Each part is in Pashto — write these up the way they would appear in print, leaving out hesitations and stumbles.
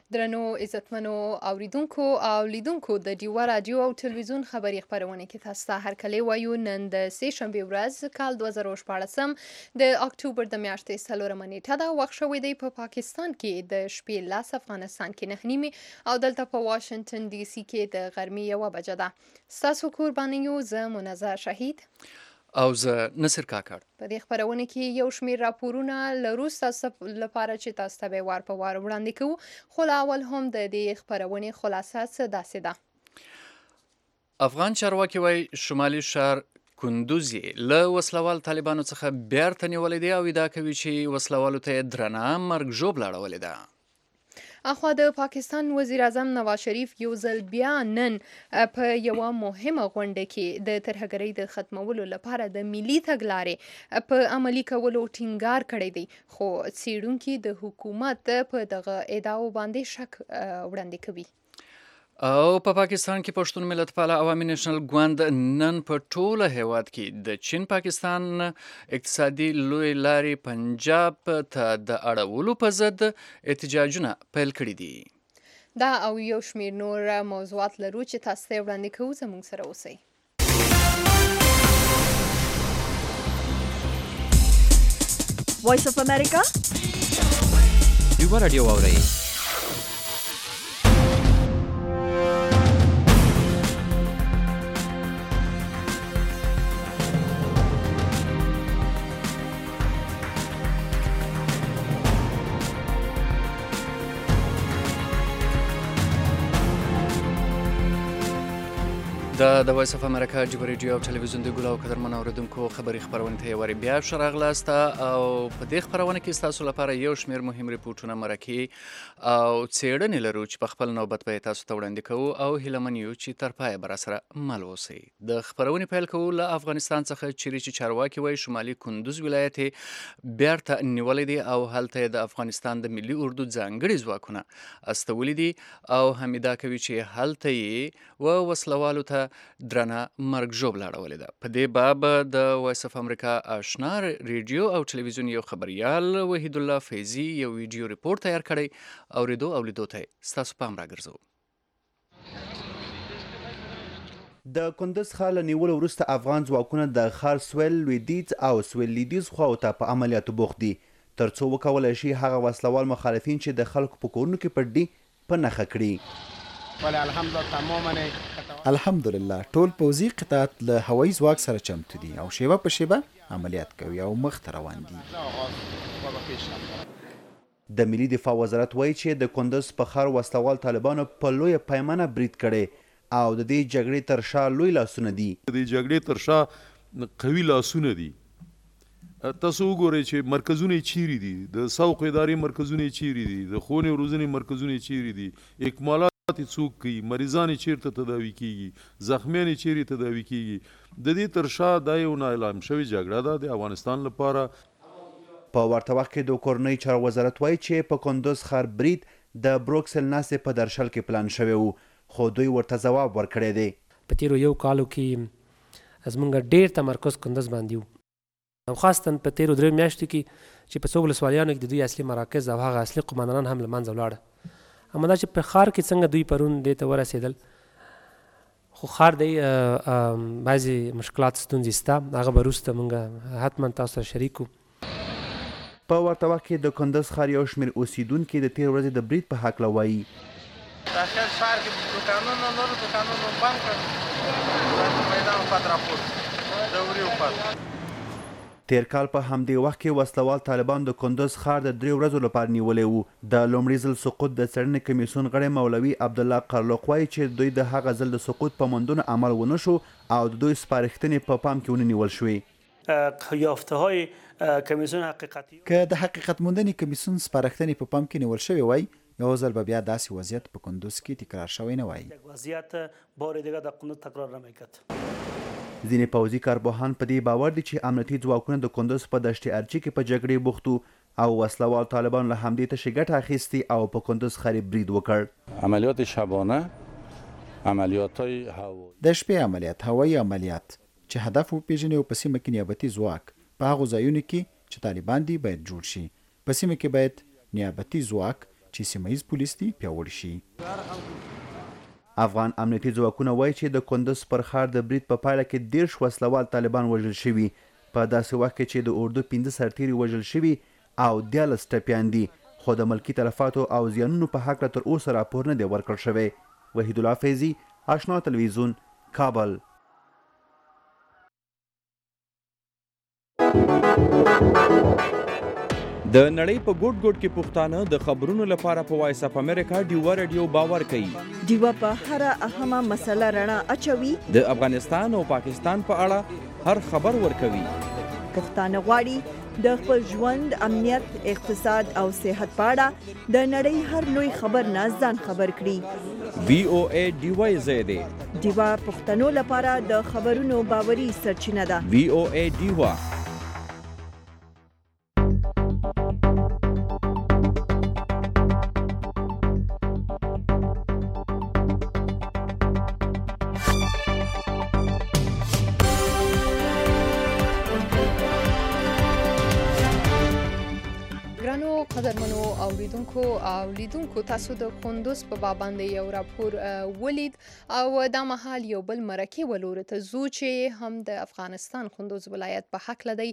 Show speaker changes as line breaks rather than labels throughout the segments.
درنو عزتمنو اوریدونکو او لیدونکو د ډیوا رادیو او ټلویزیون خبري خبرونه کې تاسو ته هرکلی وایو. نن د سه شنبه ورځ کال 2014 د اکتوبر د میاشتې 4 نیټه ده. وخت شوی دی په پاکستان کې د شپې لاس، افغانستان کې 9 او دلته په واشنگټن ډي سي کې د غرمې 1 بجه ده. ستاسو قربانیو زه منزه شهید
او زه نصر کاکړ.
په دې خبرونه کې یو شمېر راپورونه لرو ستاسو لپاره چې تاسو ته به وار په وار وړاندې کوو، خو لا اول هم د دې خبرونې خلاصه څه داسې ده.
افغان چارواکي وایي شمالي ښار کندوز یې له وسلوال طالبانو څخه بیرته نیولی دی او ادعا کوي چې وسلوالو ته یې درنه مرګ ژوبله اړولې ده.
اخوا د پاکستان وزیر اعظم نواز شریف یو ځل بیا نن په یوه مهمه غونډه کې د ترهګرۍ د ختمولو لپاره د ملي تګلارې په عملي کولو ټینګار کړی دی، خو څېړونکي د حکومت په دغه ادعاو باندې شک وړاندې کوي.
او په پاکستان کې پښتون ملت پاله عوامي نېشنل ګوند نن په ټوله هیواد کې د چین پاکستان اقتصادي لوی لارې پنجاب ته د اړولو په ضد احتجاجونه پیل کړي دي.
دا او یو شمېر نور موضوعات لرو چې تاسو ته وړاندې کوو، زموږ سره اوسئ.
وایس اف امریکا
ډیوا رادیو واورئ.
د وایس اف امریکا ډیوا رادیو او ټلویزیون د ګل او قدرمنو اوریدونکو خبري خبرونه ته وری بیا ښه راغلاست. او په دې خبرونه کې تاسو لپاره یو شمېر مهم ریپورتونه، مرکې او څېړنې لرو چې په خپل نوبت به تاسو ته وړاندې کوو او هیله من یو چې تر پایه به راسره مل اوسئ. د خبرونې پیل کوو له افغانستان څخه چې چارواکي وایي شمالي کندوز ولایت یې بیرته نیولی دی او هلته یې د افغانستان د ملي اردو ځانګړي ځواکونه استولي دي او هم ادعا کوي چې هلته یې وسلوالو ته درنه مرګ ژوبله اړولې ده. په دې باب د وایس اف امریکا آشنا ریډیو او ټلویزیون یو خبریال وحید الله فیضي یو ویډیو ریپورت تیار کړی، اوریدو او لیدو ته ستاسو پام راګرځو.
د کندز ښار له نیولو وروسته افغان ځواکونه د ښار سویل لویدیځ او سویل لویدیځ خواو ته په عملیاتو بوخت دي تر څو وکولی شي هغه وسلوال مخالفین چې د خلکو په کورونو کې پټ دي په نښه
کړي. الحمدلله ټول پوځي قطعات له هوایي ځواک سره چمتو دي او شیبه په شیبه عملیات کوي او مخ ته روان دي.
د ملي دفاع وزارت وایي چې د کندز په ښار وسلوال طالبانو په لویه پیمانه برید کړی او د دې جګړې تر شا لوی لاسونه دي.
د جګړې تر شا قوي لاسونه دي. تاسو وګورئ چې مرکزونه چیرې دي، د سوق ادارې مرکزونه چیرې دي، د ښوونې او روزنې مرکزونه چیرې دي، اکمالات څوک کوي، مریضان چیرته تداوي کیږي، زخمیان چیرې تداوي کیږي. د دې تر شا دا یو نااعلان شوې جګړه ده د افغانستان لپاره.
په ورته وخت کې د کورنۍ چارو وزارت وایي چې په کندوز ښار برید د بروکسل ناستې په درشل کې پلان شوی و، خو دوی ورته ځواب ورکړی دی.
په تیرو یو کالو کې زموږ ډیر تمرکز کندوز باندې و، او خاصتا په تیرو 3 میاشتو کې چې په څو ولسوالیانو کې د دوی اصلي مراکز او هغه اصلي قوماندانان هم له منځه ولاړه. اما دا چې په ښار کې څنګه دوی پرون دې ته ورسېدل، خو ښار دی بعضې مشکلات ستونزې شته، هغه به وروسته موږ حتما تاسو سره شریکو.
په ورته وخت کې د کندز ښار یو شمېر اوسیدونکي د تېر ورځې د برید په هکله وایي.
داخل ښار کې دوکانونه نورو دوکانونو بند کړل، میدان پد راپورت د وریو پد.
تیر کال په همدې وخت کې وسلوال طالبان د کندوز ښار د 3 ورځو لپاره نیولی و. د لومړي ځل سقوط د څېړنې کمیسیون غړی مولوي عبدالله قرلوق وایي چې دوی د هغه ځل د سقوط په موندنو عمل ونه شو او د دوی سپارښتنې په پام کې ونه نیول شوې.
یافته‌های کمیسیون حقیقتي
که د حقیقت موندنې کمیسیون سپارښتنې په پام کې نیول شوې وای، یو ځل به بیا داسې وضعیت په کندوز کې تکرار شوی نه وای.
وضعیت بار دیگه در کندوز تکرار نمی‌کرد.
ځینې پوځي کارپوهان په دې باور دي چې امنیتي ځواکونه د کندوز په دشت ارچي کې په جګړې بوختو او وسلوال طالبان له همدې تشې ګټه اخیستې او په کندوز ښار برید وکړ.
عملیات شبانه، عملیات‌های هوایی،
د شپې عملیات، هوایي عملیات چې هدف وپیژني او په سیمه کې نیابتي ځواک په هغو ځایونو کې چې طالبان دي باید جوړ شي. په سیمه کې باید نیابتي ځواک چې سیمه ییز پولیس دې پیاوړي شي.
افغان امنیتي ځواکونه وایي چې د کندز پر ښار د برید په پایله کې 13 وسلوال طالبان وژل شوي، په داسې وخت کې چې د اردو 15 سرتیري وژل شوي او 14 ټپیان دي، خو د ملکي تلفاتو او زیانونو په هکله تر اوسه راپور نه دی ورکړل شوی. وحید الله فیضي، آشنا تلویزیون، کابل.
د نړۍ په ګوټ ګوټ کې پښتانه د خبرونو لپاره په وایس اف امریکا ډیوا رادیو باور کوي.
ډیوا په هر اهمه مسله رڼا اچوي.
د افغانستان او پاکستان په اړه هر خبر ورکوي.
پښتانه غواړي د خپل ژوند، امنیت، اقتصاد او صحت په اړه د نړۍ هر لوی خبر نه ځان خبر کړي.
VOA ډیوا زیاده.
ډیوا پښتنو لپاره د خبرونو باوري سرچینه ده.
VOA ډیوا.
قدرمنو اوریدونکو او لیدونکو، تاسو د کندوز په باب باندې یو راپور ولید او دا مهال یو بل مرکې ولور ته ځو چې هم د افغانستان کندوز ولایت په حق لدی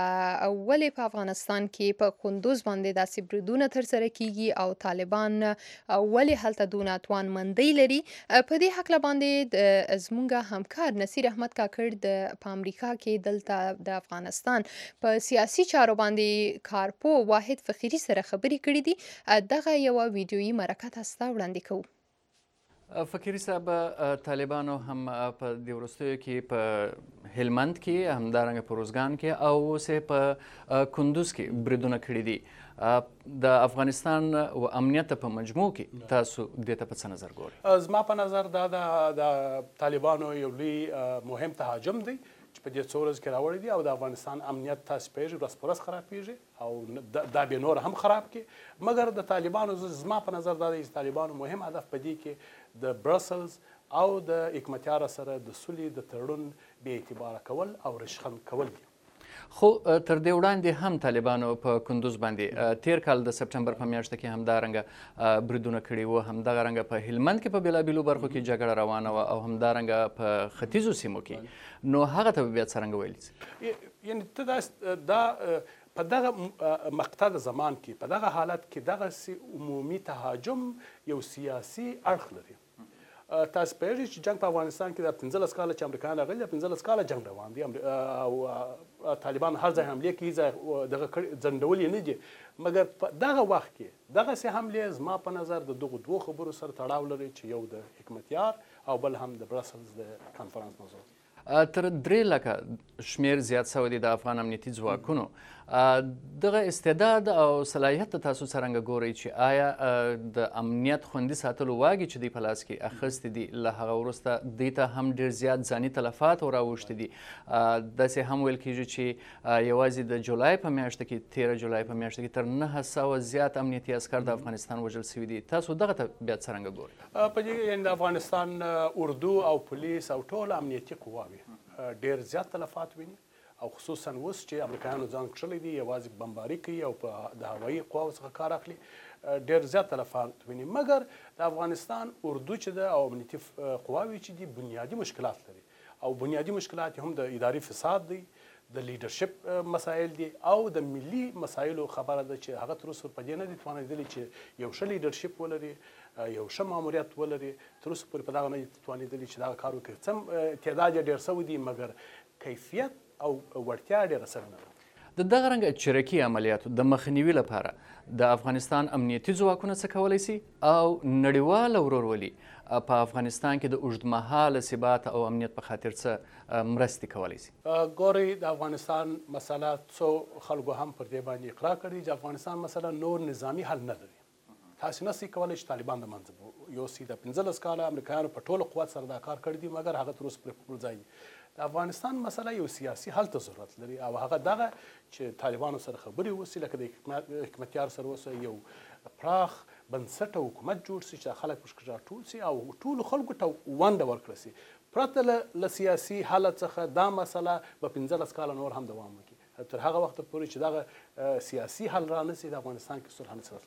ولې په افغانستان کې په کندوز باندې داسې بریدونه ترسره کیږي او طالبان ولې هلته دونه توانمندۍ لري. په دې حق باندې زموږ همکار نصیر احمد کاکړ په امریکا کې دلته د افغانستان په سیاسي چارو باندې کارپو واحد فخیری سره خبرې کړې دي. دغه یوه ویډیویي مرکه تاسو ته وړاندې کوو.
فقیري صاحب، طالبانو هم په دې وروستیو کې په هلمند کې، همدارنګه په روزګان کې او اوس په کندوز کې بریدونه کړي دي. د افغانستان و امنیت په مجموع کې تاسو دې ته په څه نظر ګورئ؟
زما په نظر دا د طالبانو یو لوی مهم تهاجم دی چې په دې څو ورځو کې راوړی دی او د افغانستان امنیت تاسو پیژنئ ورځ په ورځ خرابېږي او دا به نور هم خراب کړي. مګر د طالبانو زما په نظر دا دی چې طالبانو مهم هدف په دې کې د برسلز او د حکمتیار سره د سولې د تړون بې اعتباره کول او رشخند کول دي.
خو تر دې وړاندې هم طالبانو په کندوز باندې تیر کال د سپټمبر په میاشت کې همدارنګه بریدونه کړي وو، همدغه رنګه په هلمند کې په بېلابېلو برخو کې جګړه روانه وه او همدارنګه په ختیځو سیمو کې. نو هغه ته به بیا څرنګه ویلی شي؟
یعنې ته دا په دغه مقطع د زمان کې په دغه حالت کې دغسې عمومي تهاجم یو سیاسي اړخ لري. تاسو پوهېږئ چې جنګ په افغانستان کې د 15 کاله چې امریکایان راغلي، د 15 کاله جنګ روان دي او طالبان هر ځای حملې کوي، دغه ځنډول یې نه دي. مګر په دغه وخت کې دغسې حملې زما په نظر د دغو دوو خبرو سره تړاو لري چې یو د حکمتیار او بل هم د برسلز د کانفرانس موضوع.
تر 3 لکه شمیر زیات شوی دی د افغان امنیتي ځواکونو. دغه استعداد او صلاحیت تاسو څرنګه ګورئ چې آیا د امنیت خوندي ساتلو واګې چې دوی په لاس کې اخیستې دي له هغه وروسته دوی ته هم ډېر زیات ځاني تلفات راوښتي دي؟ داسې هم ویل کېږي چې یوازې د جولای په میاشت کې 13 جولای په میاشت کې تر 900 زیات امنیتي عسکر د افغانستان وژل شوي دي. تاسو دغه ته بیا څرنګه ګورئ؟
په دې یعنې د افغانستان اردو او پولیس او ټول امنیتي قواوې ډېر زیات تلفات ویني او خصوصا اوس چې امریکایانو ځان کښلی دي، یوازې بمباري کوي او په د هوایي قواو څخه کار اخلي، ډېر زیات تلفات ویني. مګر د افغانستان اردو چې ده او امنیتي قواوې چې دي بنیادي مشکلات لري او بنیادي مشکلات هم د اداري فساد دی، د لیډرشپ مسایل دي او د ملي مسایلو خبره ده چې هغه تر اوسه په دې نه دي توانېدلي چې یو ښه لیډرشپ ولري، یو ښه ماموریت ولري. تر اوسه پورې په دغه نه دي توانېدلي چې دغه کار وکړي. څه تعداد یې ډېر شوی دی مګر کیفیت او وړتیا ډېره سره نه ده.
د دغه رنګه چریکي عملیاتو د مخنیوي لپاره د افغانستان امنیتي ځواکونه څه کولی شي او نړیواله ورورولي په افغانستان کې د اوږدمهاله ثبات او امنیت په خاطر څه مرستې کولی شي؟
ګورئ، د افغانستان مسله څو خلکو هم پر دې باندې اقرار کړي چې افغانستان مسله نور نظامي حل نه لري. تاسو نشئ کولی چې طالبان د منځه یوسئ. د 15 کاله امریکایانو په ټولو قوت سره دا کار کړی دی مګر هغه تر اوسه پورې په خپل ځای دی. د افغانستان مسله یو سیاسي حل ته ضرورت لري او هغه دغه چې طالبانو سره خبرې وسي، لکه د حکمتیار سره وسه یو پراخ بنسټه حکومت جوړ سي چې خلک پکې راټول سي او ټولو خلکو ته ونډه ورکړل سي. پرته له سیاسي حالت څخه دا مسله به 15 کاله نور هم دوام وکړي. تر هغه وخت پورې چې دغه سیاسي حل را نشي د افغانستان کې صلح نشي راتللی.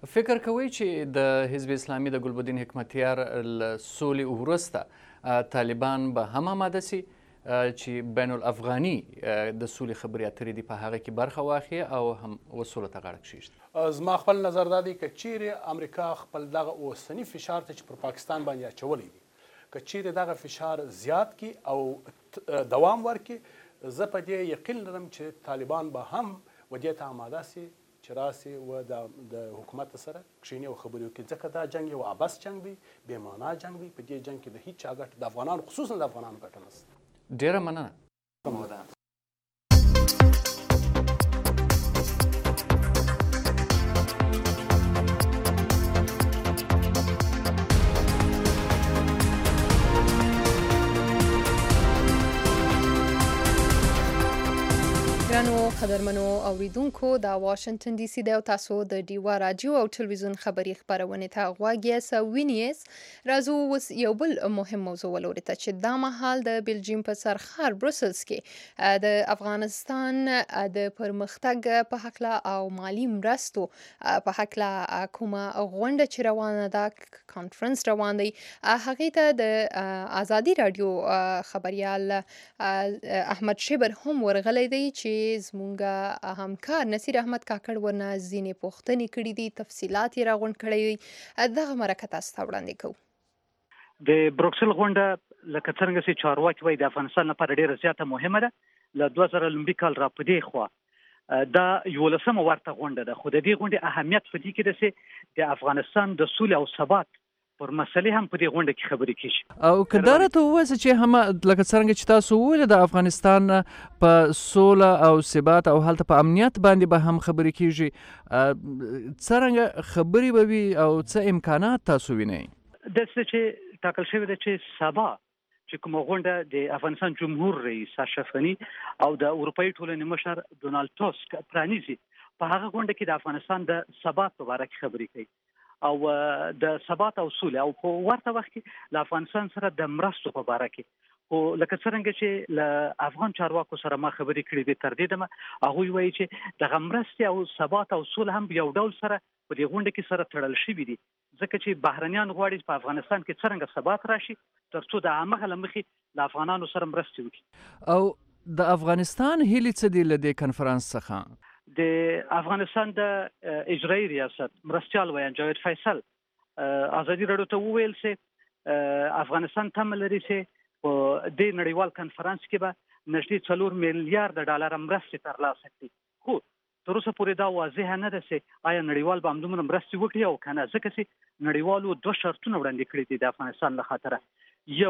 فکر کوئ چې د حزب اسلامي د ګلبدین حکمتیار له سولې وروسته طالبان به هم آماده سي چې بین الافغاني د سولې خبرې اترې دي په هغه کې برخه واخلي او هم وسولو ته غاړه کښېږدي؟
زما خپل نظر دا دی که چیرې امریکا خپل دغه اوسني فشار ته چې پر پاکستان باندې اچولی دی که چیرې دغه فشار زیات کی او دوام ورکړي، زه په دې یقین لرم چې طالبان به هم و دې ته آماده سي چې راسي و د حکومت سره کښېني او خبرې وکړي، ځکه دا جنګ یو عبث جنګ دی، بې معنا جنګ دی. په دې جنګ کې د هیڅ چا ګټه د افغانانو خصوصا د افغانانو ګټه نشته.
ډېره مننه.
ګرانو قدرمنو اوریدونکو، دا واشنگټن ډي سي دی او تاسو د ډیوا راډیو او ټلویزیون خبري خپرونې ته غوږ یاست. وینئ راځو اوس یو بل مهم موضوع ولوري ته چې دا مهال د بلجیم په سرخار بروسلز کې د افغانستان د پرمختګ په هکله او مالی مرستو په هکله کومه غونډه چې روانه ده، کانفرنس روان دی، هغې ته د ازادي راډیو خبریال احمد شبر هم ورغلی دی چې زمونږ همکار نصیر احمد کاکړ ورنه ځینې پوښتنې کړي دي، تفصیلات یې راغونډ کړی دی. دغه مرکه تاسو ته وړاندې کوو.
د بروکسل غونډه لکه څنګه چې چارواکي وایي د افغانستان لپاره ډېره زیاته مهمه ده. له 2000 لومړي کال را په دې خوا دا 11مه ورته غونډه ده، خو د دې غونډې اهمیت په دې کې ده چې د افغانستان د سولې او ثبات پر مسلې هم په دې غونډه کې خبرې کیږي.
او که دا راته ووایاست چې هم لکه څرنګه چې تاسو وویل د افغانستان په سوله او ثبات او هلته په امنیت باندې به هم خبرې کیږي، څرنګه خبرې به وي او څه امکانات تاسو وینئ؟
داسې چې ټاکل شوی ده چې سبا چې کومه غونډه د افغانستان جمهور رئیس اشرف غني او د اروپایي ټولنې مشر ډونالډ ټاسک پرانیزي، په هغه غونډه کې د افغانستان د ثبات په اړه خبرې کوي او د ثبات او سولې او په ورته وخت کې له افغانستان سره د مرستو په اړه کې. خو لکه څرنګه چې له افغان چارواکو سره ما خبرې کړې دي، تر دې دمه هغوی وایي چې دغه مرستې او ثبات او سوله هم یو ډول سره په دې غونډه کې سره تړل شوي دي، ځکه چې بهرنیان غواړي په افغانستان کې څرنګه ثبات راشي تر څو د همغه له مخې له افغانانو سره مرستې وکړي.
او د افغانستان هیلې څه دي له دې کنفرانس څخه؟
د افغانستان د اجرایي ریاست مرستیال ویان جاوید فیصل ازادي راډیو ته وویل چې افغانستان تمه لري چې په دې نړیوال کنفرانس کې به نږدې 4 میلیارډ ډالر مرستې ترلاسه کړي. خو تر اوسه پورې دا واضح نه ده چې آیا نړیوال به همدومره مرستې وکړي او که نه، ځکه چې نړیوالو 2 شرطونه وړاندې کړي دي د افغانستان له خاطره. یو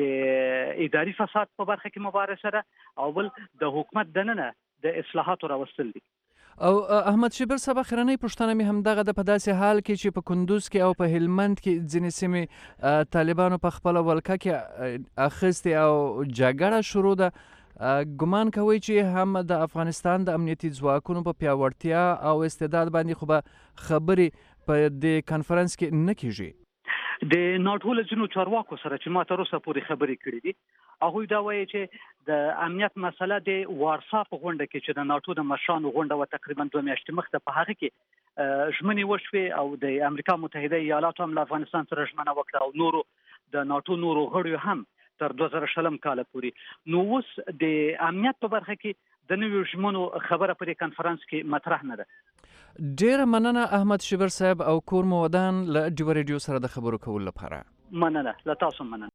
د اداري فساد په برخه کې مبارزه ده او بل د حکومت دننه د اصلاحاتو راوستل دي.
او احمد شبر صاحب، اخرنۍ پوښتنه مې همدغه ده، په داسې حال کې چې په کندوز کې او په هلمند کې ځینې سیمې طالبانو په خپله ولکه کې اخیستې او جګړه شروع ده، ګمان کوئ چې هم د افغانستان د امنیتي ځواکونو په پیاوړتیا او استعداد باندې خو به خبرې په دې کنفرانس کې نه کیږي؟
د ناټو له ځینو چارواکو سره چې ما تر اوسه پورې خبرې کړې دي، هغوی دا وایي چې د امنیت مسله د وارسا په غونډه کې چې د ناټو د مشرانو غونډه و تقریبا 2 میاشتې مخکې په هغه کې ژمنې وشوې او د امریکا متحده ایالاتو هم له افغانستان سره ژمنه وکړه او نورو د ناټو نورو غړیو هم تر 2020 کال پورې. نو اوس د امنیت په برخه کې د نویو ژمنو خبره په دې کنفرانس کې مطرح نه ده.
ډیره مننه احمد شبر صاحب او کور مو ودان له ډیوا ریډیو سره د خبرو کولو لپاره.
مننه، له تاسو مننه.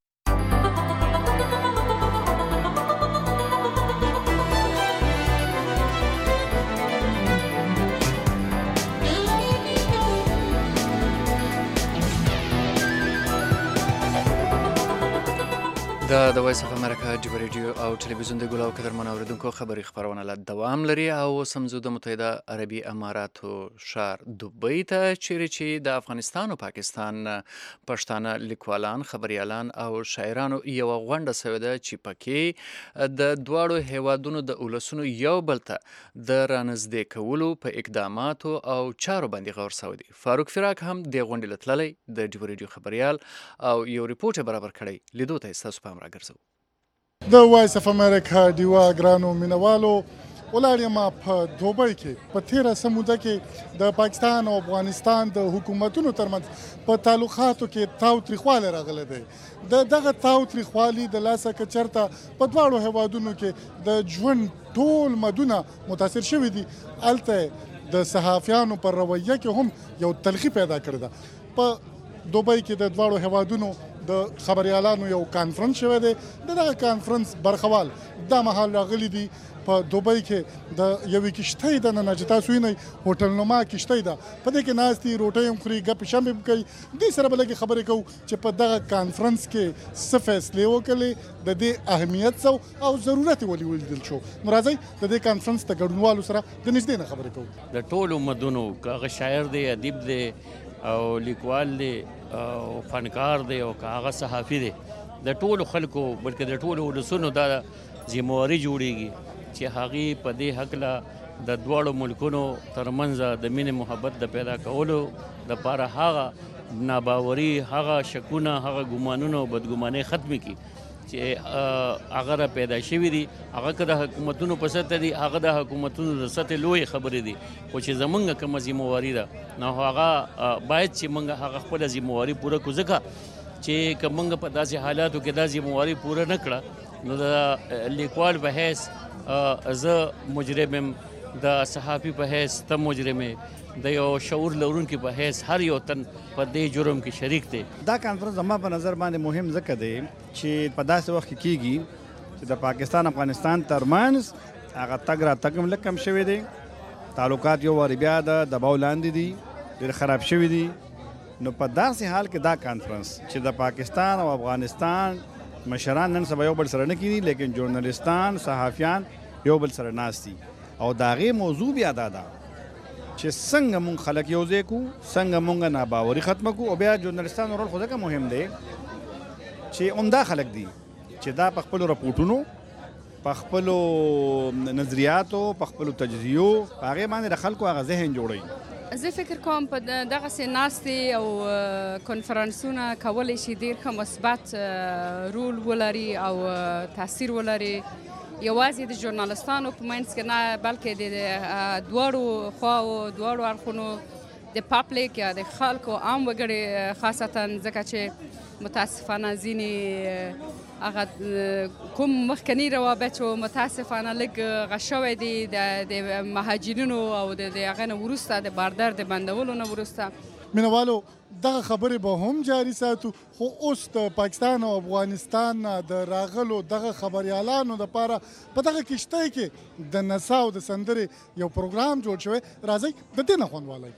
دا د وایس اف امریکا ډیوا ریډیو او ټلویزیون د ګل او قدرمنو اوریدونکو خبري خپرونه له دوام لري او سمزو د متحده عربي اماراتو شهر دوبۍ ته چیرې چې د افغانستان او پاکستان پښتانه لیکوالان، خبريالان او شاعرانو یو غونډه سوې ده چې پکې د دواړو هیوادونو د ولسونو یو بل ته د رانږدې کولو په اقداماتو او چارو باندې غور شوی دی. فاروق فراق هم د غونډې لتللی د ډیوا ریډیو خبريال او یو ریپورت برابر کړی، لیدو ته تاسو د وایس اف امریکا ډیوا ګرانو مینوالو
ولاړ یم په دوبۍ کې په تیره څه موده کې د پاکستان او افغانستان د حکومتونو ترمنځ په تعلقاتو کې تاوتریخوالی راغلی دی. د دغه تاوتریخوالي د لاسه که چېرته په دواړو هیوادونو کې د ژوند ټول مدونه متاثر شوي دي، هلته د صحافیانو پر رویه کې هم یو تلخي پیدا کړې ده. په دوبۍ کې د دواړو هیوادونو د خبریالانو یو کانفرنس شوی دی. د دغه کانفرنس برخوال دا مهال راغلي دي په دوبۍ کې د یوې کښتۍ دننه چې تاسو وینئ هوټل نما کښتۍ ده، په دې کې ناست دي، روټۍ هم خوري، ګپې شمې هم کوي. دې سره به لږې خبرې کوو چې په دغه کانفرنس کې څه فیصلې وکړلې، د دې اهمیت څه او ضرورت یې ولې ولیدل شو. نو راځئ د دې کانفرنس د ګډونوالو سره د نږدې نه خبرې کوو.
د ټولو مدونو که هغه شاعر دی، ادیب دی او لیکوال دی او فنکار دی او که هغه صحافي دی، د ټولو خلکو بلکې د ټولو ولسونو دا ذمهواري جوړیږي چې هغې په دې هکله د دواړو ملکونو ترمنځ د مینې محبت د پیدا کولو دپاره هغه ناباوري، هغه شکونه، هغه ګمانونه او بدګمانۍ ختمې کړي چې هغه را پیدا شوي دي. هغه که د حکومتونو په سطح دي، هغه د حکومتونو د سطح لویې خبرې دي، خو چې زمونږ کومه ذمهواري ده نو هغه باید چې موږ هغه خپله ذمهواري پوره کړو، ځکه چې که موږ په داسې حالاتو کې دا ذمهواري پوره نه کړه نو د لیکوال په حیث زه مجرم یم، د صحافي په حیث ته مجرم یې، د یو شعور لرونکي په حیث هر یو تن په دې جرم کې شریک دی.
دا کانفرنس زما په نظر باندې مهم ځکه دی چې په داسې وخت کې کیږي چې د پاکستان افغانستان ترمنځ هغه تګ راتګ هم لږ کم شوی دی، تعلقات یو وارې بیا د دباو لاندې دي، ډېر خراب شوي دي. نو په داسې حال کې دا کانفرنس چې د پاکستان او افغانستان مشران نن سبا یو بل سره نه کینی، لیکن ژورنالیستان، صحافیان یو بل سره ناست دي او د هغې موضوع بیا دا ده چې څنګه مونږ خلک یو ځای کړو، څنګه مونږ ناباوري ختمه کړو. او بیا ژورنالیستانو رول خو ځکه مهم دی چې عمده خلک دي چې دا په خپلو رپورټونو، په خپلو نظریاتو، په خپلو تجزیو په هغې باندې د خلکو هغه ذهن جوړوي.
زه فکر کوم په دغسې ناستې او کنفرانسونه کولی شي ډېر ښه مثبت رول ولري او تاثیر ولري، یوازې د ژورنالستانو په منځ کې نه بلکې د دواړو خواو، دواړو اړخونو، د پابلیک یا د خلکو عام وګړي خاصتا، ځکه چې متاسفانه ځینې هغه کوم مخکني روابط چې متاسفانه لږ غشوی دي د مهاجرینو او د هغه نه وروسته د باردر د بندولو نه وروسته.
مینوالو دغه خبرې به هم جاري ساتو، خو اوس د پاکستان او افغانستان د راغلو دغه خبریالانو دپاره په دغه کښتۍ کې د نڅا او د سندرې یو پروګرام جوړ شوی. راځئ د دې نه خوند والئ.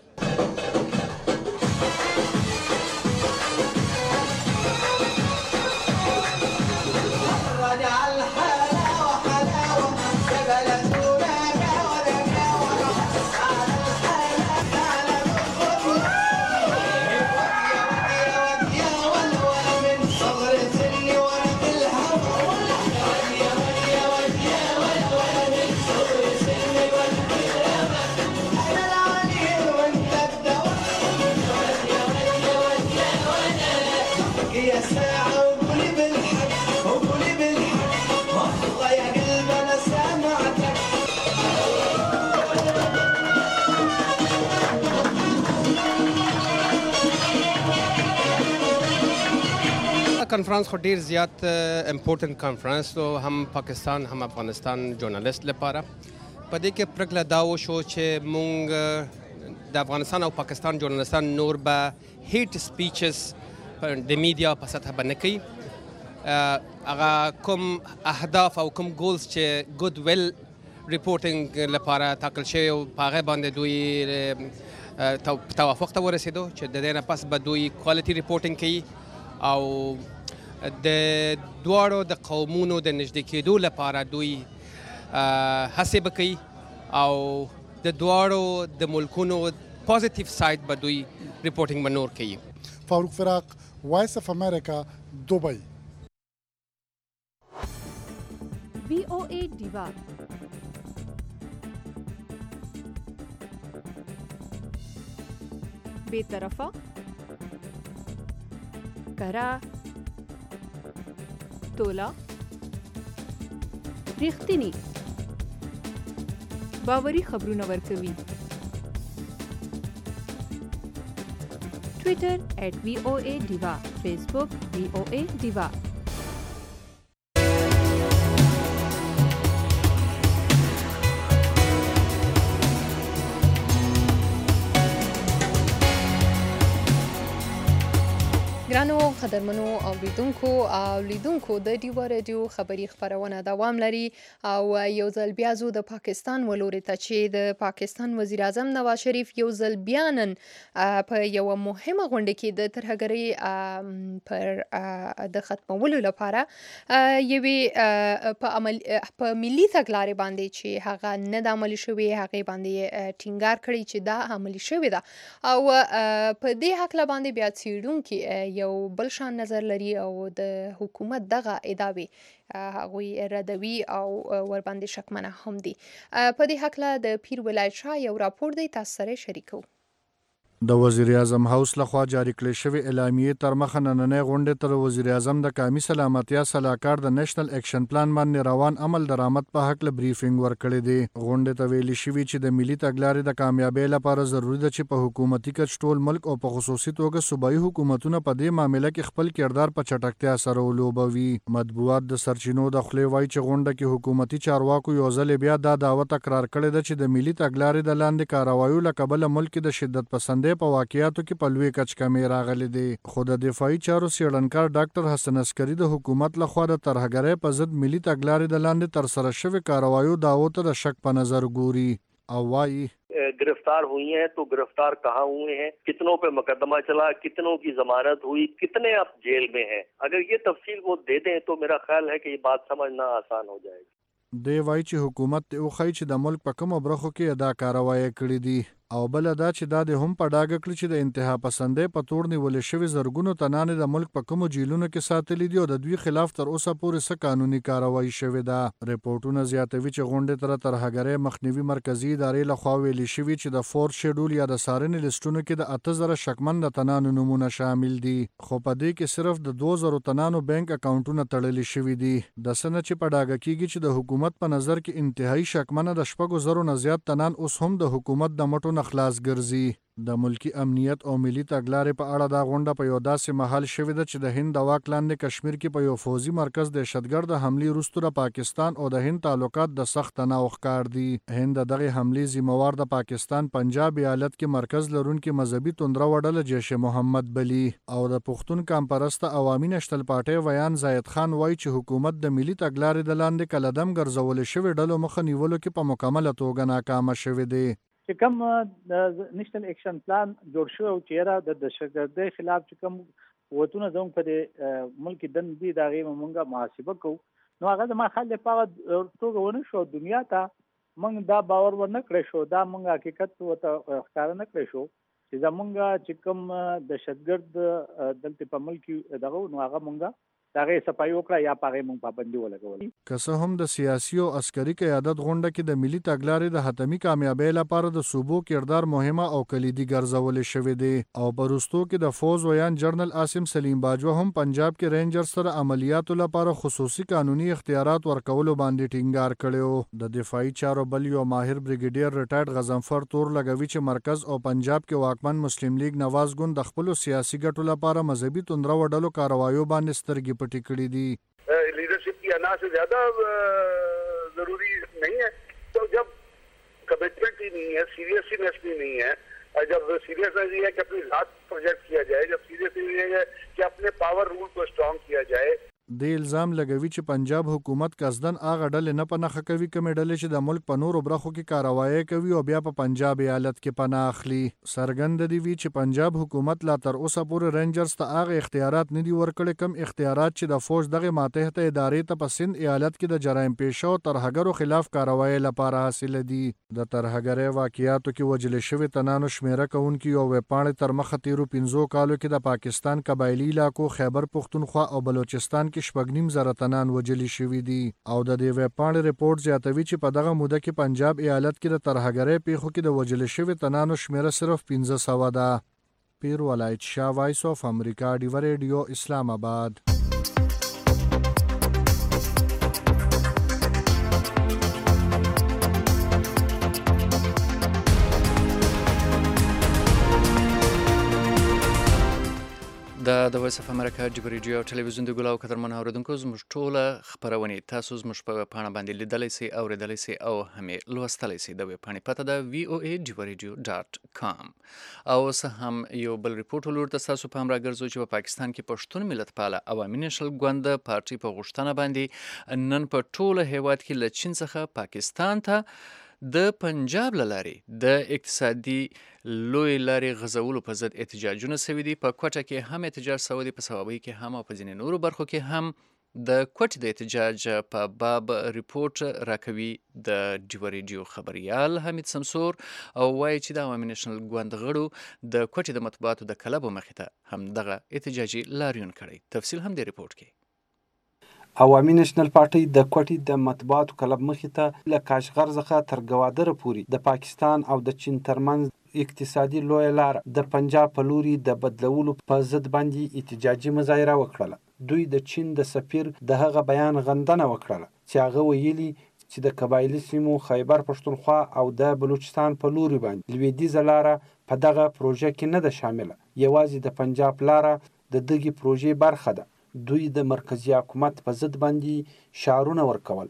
کنفرانس خو ډیر زیات امپورټنت کنفرانس و، هم پاکستان هم افغانستان ژورنالیست لپاره. په دې کې پرېکړه دا وشو چې مونږ د افغانستان او پاکستان ژورنالیستان نور به هیټ سپیچز د میډیا په سطح باندې کوي. هغه کوم اهداف او کوم ګولز چې ګود ویل ریپورټینګ لپاره ټاکل شوي و په هغې باندې دوی توافق ته ورسېدو چې د دې نه پس به دوی کوالټي ریپورټینګ کوي او د دواړو د قومونو د نږدې کېدو لپاره دوی هڅې به کوي او د دواړو د ملکونو پازیټیو سایډ به دوی ریپورټینګ به نور کوي.
فاروق فراق، وایس اف امریکا، دوبۍ.
VOA ډیوا بے طرفه کرا تولا ریښتینی باوري خبرونه ورکوي. ټویټر @VOA Diva، فیسبوک VOA Diva.
ګرانو قدرمنو اوریدونکو او لیدونکو د ډیوا رادیو خبری خبرونه دوام لري او یو ځل بیا زو د پاکستان ولوري ته چې د پاکستان وزیر اعظم نواز شریف یو ځل بیانن په یو مهمه غونډه کې د ترهګرۍ پر د ختمولو لپاره یوې په ملي تګلارې باندې چې هغه نه د عملي شوی هغه باندې ټینګار کړی چې دا عملي شوی ده او په دې حق باندې بیا څیړونکو یو بل شان نظر لري او د حکومت دغه ادعاوې هغوی ردوي او ورباندې شکمنه هم دي. په دې هکله د پیر ولایت شاه یو راپور دی، تاسو سره شریکو.
د وزیر اعظم هاوس لخوا جاری کړل شوی اعلامیه تر مخه نننۍ غونډې تر وزیر اعظم د قومي سلامتیا صلاحکار د نېشنل اکشن پلان باندې روان عمل درآمد په حق له بریفینګ ورکړی دی. غونډې ته ویل شوی چې د ملي تګلارې د کامیابی لپاره ضروری ده چې په حکومتي کچ ټول ملک او په خصوصي توګه صوبایي حکومتونه په دې معاملې کې خپل کردار په چټکتیا سره ولوبوي. مطبوعات د سرچینو د خولې وایي چې غونډه کې حکومتي چارواکو یو ځل بیا دا دعوه تکرار کړې ده چې د ملي تګلارې د لاندې کاروایو له کبله ملک د شدت پسندۍ په واقعیاتو کې په لوی کچ کمې راغلي دي. خو د دفاعي چارو څېړنکار ډاکټر حسن عسکري د حکومت لخوا د ترهګرۍ په ضد ملي تګلارې د لاندې ترسره شوې کاروایو دعوو ته د شک په نظر ګوري او وایي
गिरफ्तार हुई हैं तो गिरफ्तार कहाँ हुए हैं, कितनों पे मुकदमा चला, कितनों की जमानत हुई, कितने अब जेल में हैं. अगर ये तफसील वो दे दें तो मेरा ख्याल है कि ये बात समझना आसान हो जाएगी.
دی وایي چې حکومت ته وښایي چې د ملک په کومو برخو کې دا کاروایی کړې دي او بل دا چې دا د هم په ډاګه کړي چې د انتها پسندۍ په تور نیولې شوي زرګونو تنانې د ملک په کومو جیلونو کې ساتلي دي او د دوی خلاف تر اوسه پورې څه قانوني کاروایی شوې ده. ریپورټونه زیاتوي چې غونډې ته ترهګرۍ مخنیوي مرکزي ادارې لخوا ویلي شوي چې د فورث شیډول یا د څارنې لیسټونو کې د 8000 شکمن د تنانو نومونه شامل دي، خو په دې کې صرف د 2000 تنانو بانک اکاونټونه تړلي شوي دي. د سنه چې په ډاګه کېږي چې د حکومت په نظر کې انتهایی شکمنه د 6,000 نه زیات تنان اوس هم د حکومت د مټو نه خلاص ګرځي. د ملکی امنیت او ملي تګلارې په اړه دا غونډه په یو داسې محل شوې ده چې د هند د واک لاندې کشمیر کې په یو فوزي مرکز دهشتګرد حملې وروسته د پاکستان او د هند تعلقات د سخت تناو ښکار دي. هند دغه حملې ذمہوار د پاکستان پنجاب ایالت کې مرکز لرونکي مذهبي توندره وډله جیش محمد بلی او د پښتون کمپرسته عوامي نشتل پارټۍ ویان زاید خان وایي چې حکومت د ملي تګلارې د لاندې کلدم ګرځول شوی ډلو مخه نیولو کې په مکمله توګه ناکامه شوی دی.
چې کوم د نېشنل اکشن پلان جوړ شو او چیرې د دهشتګردۍ خلاف چې کوم قوتونه زموږ په ملک دن دي دا غي مونږه محاسبه کوو نو هغه ما خل په توګه ونه شو دنیا ته مونږ دا باور ورنه کړی شو دا مونږ حقیقت ته ښکار نه کړی شو چې زمونږ چې کوم دهشتګرد دلته په ملک دغه نو هغه مونږه دغه صفایي وکړه یا پاره مونږ پابندي ولګول.
که څه هم د سیاسي او عسکري قیادت غونډه کې د ملي تګلارې د حتمی کامیابی لپاره د صوبو کردار مهمه او کلیدي ګرځول شوی دی او پرستو کې د فوز ویان جنرال عاصم سلیم باجوه هم پنجاب کې رینجر سره عملیاتو لپاره خصوصي قانوني اختیارات ورکولو باندې ټینګار کړو. د دفاعي چارو بل یو ماهر بریګیډیر ریټایرډ غضنفر تور لګوي چې مرکز او پنجاب کې واکمن مسلم لیگ نواز ګوند د خپل سیاسي ګټو لپاره مذهبي توندره وډلو کاروایو باندې سترګې پټې کړې دي.
लीडरशिप की अना से ज्यादा जरूरी नहीं है, तो जब कमिटमेंट ही नहीं है, सीरियसनेस भी नहीं है, जब सीरियसनेस ये है कि अपनी जात प्रोजेक्ट किया जाए, जब सीरियसनेस ये है कि अपने पावर रूल को स्ट्रॉन्ग किया जाए.
د الزام لګوي چې پنجاب حکومت قصدن هغه ډلې نه پناه کوي کومې ډلې چې د ملک په نورو برخو کې کاروایی کوي او بیا په پنجاب ایالت کې پناه اخلي. څرګند دی چې پنجاب حکومت لا تر اوسه پورې رینجرز ته هغه اختیارات نه دي ورکړي کوم اختیارات چې د فوج دغه ماتحت ادارې ته په سند ایالت کې د جرایم پیشه او ترهګرو خلاف کاروایی لپاره حاصل دي. د ترهګرۍ واقعیاتو کې وجل شوی تنانو شمیره کوونکي او وپاڼې تر مخه تیرو 15 کالو کې د پاکستان قبایلی علاقو خیبر پختونخوا او بلوچستان کې شپږ زره تنان وجلی شوي دي او د دې ویبپاڼې ریپورت زیاتوي چې په دغه موده کې پنجاب ایالت کې د ترهګرۍ پیښو کې د وجل شوي تنانو شمیره صرف 1500 ده. پیر ولایت شاه، وایس اف امریکا، ډیوا ریډیو، اسلام آباد.
وایس اف امریکا جبر ریډیو او ټلویزیون د ګلاو قدرمن اوریدونکو زموږ ټوله خبرونه تاسو زموږ په پاڼه باندې لیدلای شئ او اوریدلای شئ او هم لوستلای شئ د ویب پاڼې پته ده voa.radio.com او اوس هم یو بل ریپورت ولور تاسو په امر راګرځو چې په پاکستان کې پښتون ملت پاله عوامي نېشنل ګوند پارټي په غوښتنه باندې نن په ټوله هیواد کې له چین څخه پاکستان ته د پنجاب له لارې د اقتصادي لوی لارې غځولو په ضد احتجاجونه سوي دي. په کوټه کې هم احتجاج سوی دی، په صوابۍ کې هم او په ځینې نورو برخو کې هم. د کوټې د احتجاج په باب ریپورت راکوي د ډیو ریډیو خبریال حمید سمسور او وایي چې د عوامي نېشنل ګوند غړو د کوټې د مطبوعاتو د کلبو مخې ته هم دغه احتجاجي لاریون کړی. تفصیل هم د ریپورت کې.
عوامي نېشنل پارټۍ د کوټې د مطبوعاتو کلب مخې ته له کاشغر څخه تر ګوادره پورې د پاکستان او د چین ترمنځ اقتصادي لویه لاره د پنجاب په لوري د بدلولو په ضد باندې احتجاجي مظاهره وکړله. دوی د چین د سفیر د هغه بیان غندنه وکړله چې هغه ویلي چې د قبایلي سیمو خیبر پښتونخوا او د بلوچستان په لوري باندې لویدیځه لاره په دغه پروژه کې نه ده شامله، یوازې د پنجاب لاره د دغې پروژې برخه ده. دوی د مرکزي حکومت په ضد باندې شعارونه ورکول.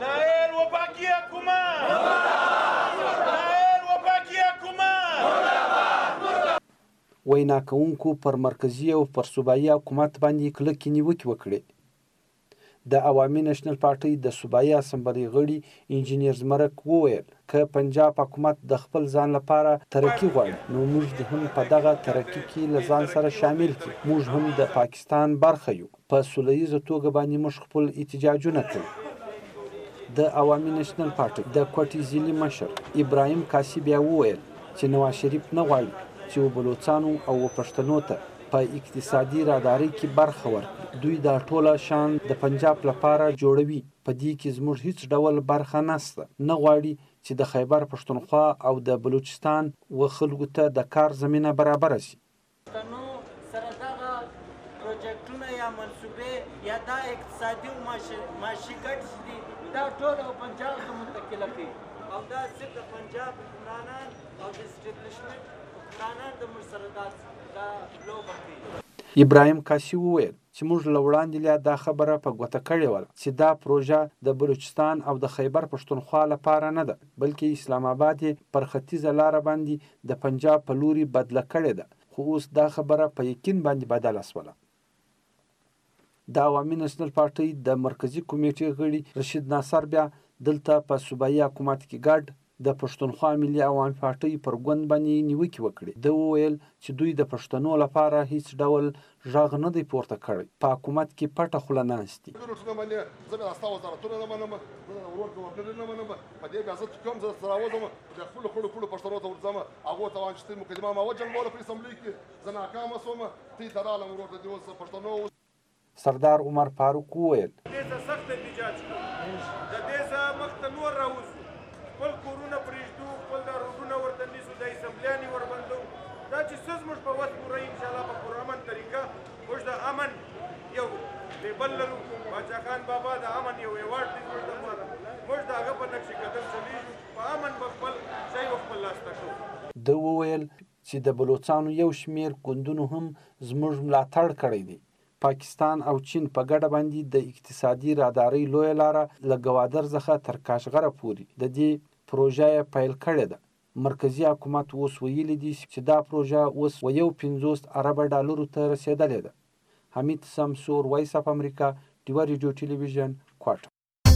وینا کوونکو پر مرکزي او پر صوبایي حکومت باندې کلکې نیوکې وکړې. د عوامي نېشنل پارټۍ د صوبایي اسمبلۍ غړي انجینیر زمرک وویل که پنجاب حکومت د خپل ځان لپاره ترقي غواړي نو موږ هم په دغه ترقي کې له ځان سره شامل کړي. موږ هم د پاکستان برخه یو. په سوله ییزه توګه باندې موږ خپل احتجاجونه کوو. د عوامي نېشنل پارټۍ د کوټې ضلعي مشر ابراهیم کاسي بیا وویل چې نواز شریف نه غواړي چې بلوچستانو او پښتنو ته په اقتصادي رادارۍ کې برخه ورکړي. دوی دا ټوله شان د پنجاب لپاره جوړوي. په دې کې زموږ هیڅ ډول برخه نشته. نه غواړي چې د خیبر پښتونخوا او د بلوچستان و خلکو ته د کار زمینه برابره شي.
پښتنو سره دغه پروجیکټونه یا منصوبې یا دا اقتصادي او معاشي ګټې دي دا ټول پنجاب ته منتقله کوي او دا صرف د پنجاب حکمرانان او د اسټبلیشمنټ حکمرانان د موږ سره دا لوبه کوي.
ابراهیم کاسي وویل چې موږ له وړاندې لا دا خبره په ګوته کړې وه چې دا پروژه د بلوچستان او د خیبر پښتونخوا لپاره نه ده بلکې اسلام آباد یې پر ختیځه لاره باندې د پنجاب په لوري بدله کړې ده، خو اوس دا خبره په یقین باندې بدله شوله. د عوامي نېشنل پارټۍ د مرکزي کمیټې غړي رشید ناصر بیا دلته په صوبایي حکومت کې ګډ د پښتونخوا ملي عوامي پارټۍ پر ګوند باندې نیوکې وکړې. ده وویل چې دوی د پښتنو لپاره هیڅ ډول غږ نه دی پورته کړی. په حکومت کې پټه خوله ناست دي. سردار عمر فاروق وویل
خپل کورونه پرېږدو، خپل دا روډونه ورته نیسو، دا اسمبلیانې وربندو. دا چې څه زموږ په وس پوره انشاءالله په پرامن طریقه موږ د امن یو لیبل لرو. باچا خان بابا د امن یو ایوارډ دی زموږ دپاره. موږ د هغه په نقش قدم چلیږو، په امن به خپل شی خپل لاسته کوو.
ده وویل چې د بلوچستانو یو شمېر ګوندونو هم زموږ ملاتړ کړی دی. پاکستان او چین په ګډه باندې د اقتصادي رادارۍ لویه لاره له ګوادر څخه تر کاشغره پورې د دې پروژه یې پیل کړې ده. مرکزي حکومت اوس ویلي دي چې دا پروژه اوس 51 اربه ډالرو ته رسېدلې ده. حمید سمسور، وایس اف امریکا، ډیو ریډیو ټلویزیون، کوټه.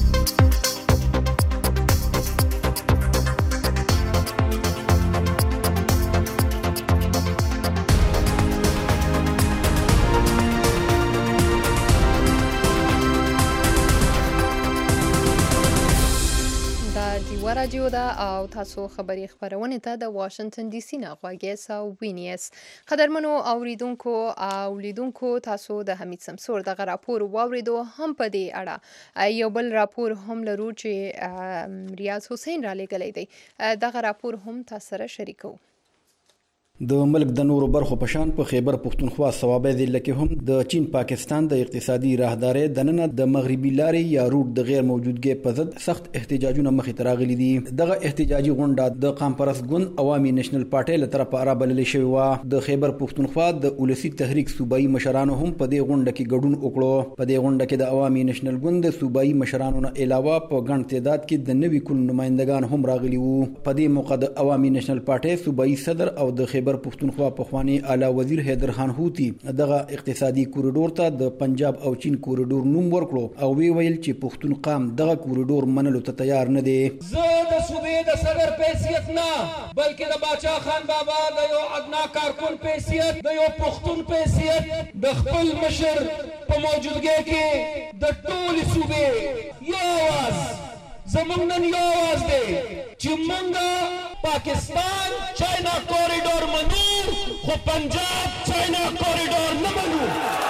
رادیو ده او تاسو خبري خبرونه ته د واشنگټن ډي سي نه غواګي سو وینیس. قدرمنو اوریدونکو او لیدونکو تاسو د حمید سمسور دغه راپور واوریدو. هم په دې اړه یو بل راپور هم لرو چې ریاض حسین را لګلې دی. دغه راپور هم تاسو سره شریکو.
د ملک د نورو برخو په شان په خیبر پښتونخوا صوابۍ ضلع کې هم د چین پاکستان د اقتصادي راهدارۍ دننه د مغربي لارې یا روټ د غیر موجودګۍ په ضد سخت احتجاجونه مخې ته راغلي دي. دغه احتجاجي غونډه د قام پرست ګوند عوامي نېشنل پارټۍ له طرفه رابللې شوې وه. د خیبر پښتونخوا د ولسي تحریک صوبایي مشرانو هم په دې غونډه کې ګډون وکړو. په دې غونډه کې د عوامي نېشنل ګوند د صوبایي مشرانو نه علاوه په ګڼ تعداد کې د نوي کل نمائندگان هم راغلي وو. په دې موقع د عوامي نېشنل پارټۍ صوبایي صدر او د خیبر پښتونخوا پخوانی اعلی وزیر حیدر خان هوتی دغه اقتصادي کوریډور ته د پنجاب او چین کوریډور نوم ورکړو او ویل چې پښتون قام دغه کوریډور منلو ته تیار نه دی.
زه د صوبې د صدر په حیثیت نه بلکې د باچا خان بابا د یو ادنا کارکون په حیثیت د یو پښتون په حیثیت د خپل مشر په موجودګۍ کې د ټولې صوبې یو آواز زمونږ نن یو آواز دی چې مونږ پاکستان چاینا کوریډور منو خو پنجاب چاینا کوریډور نه منو.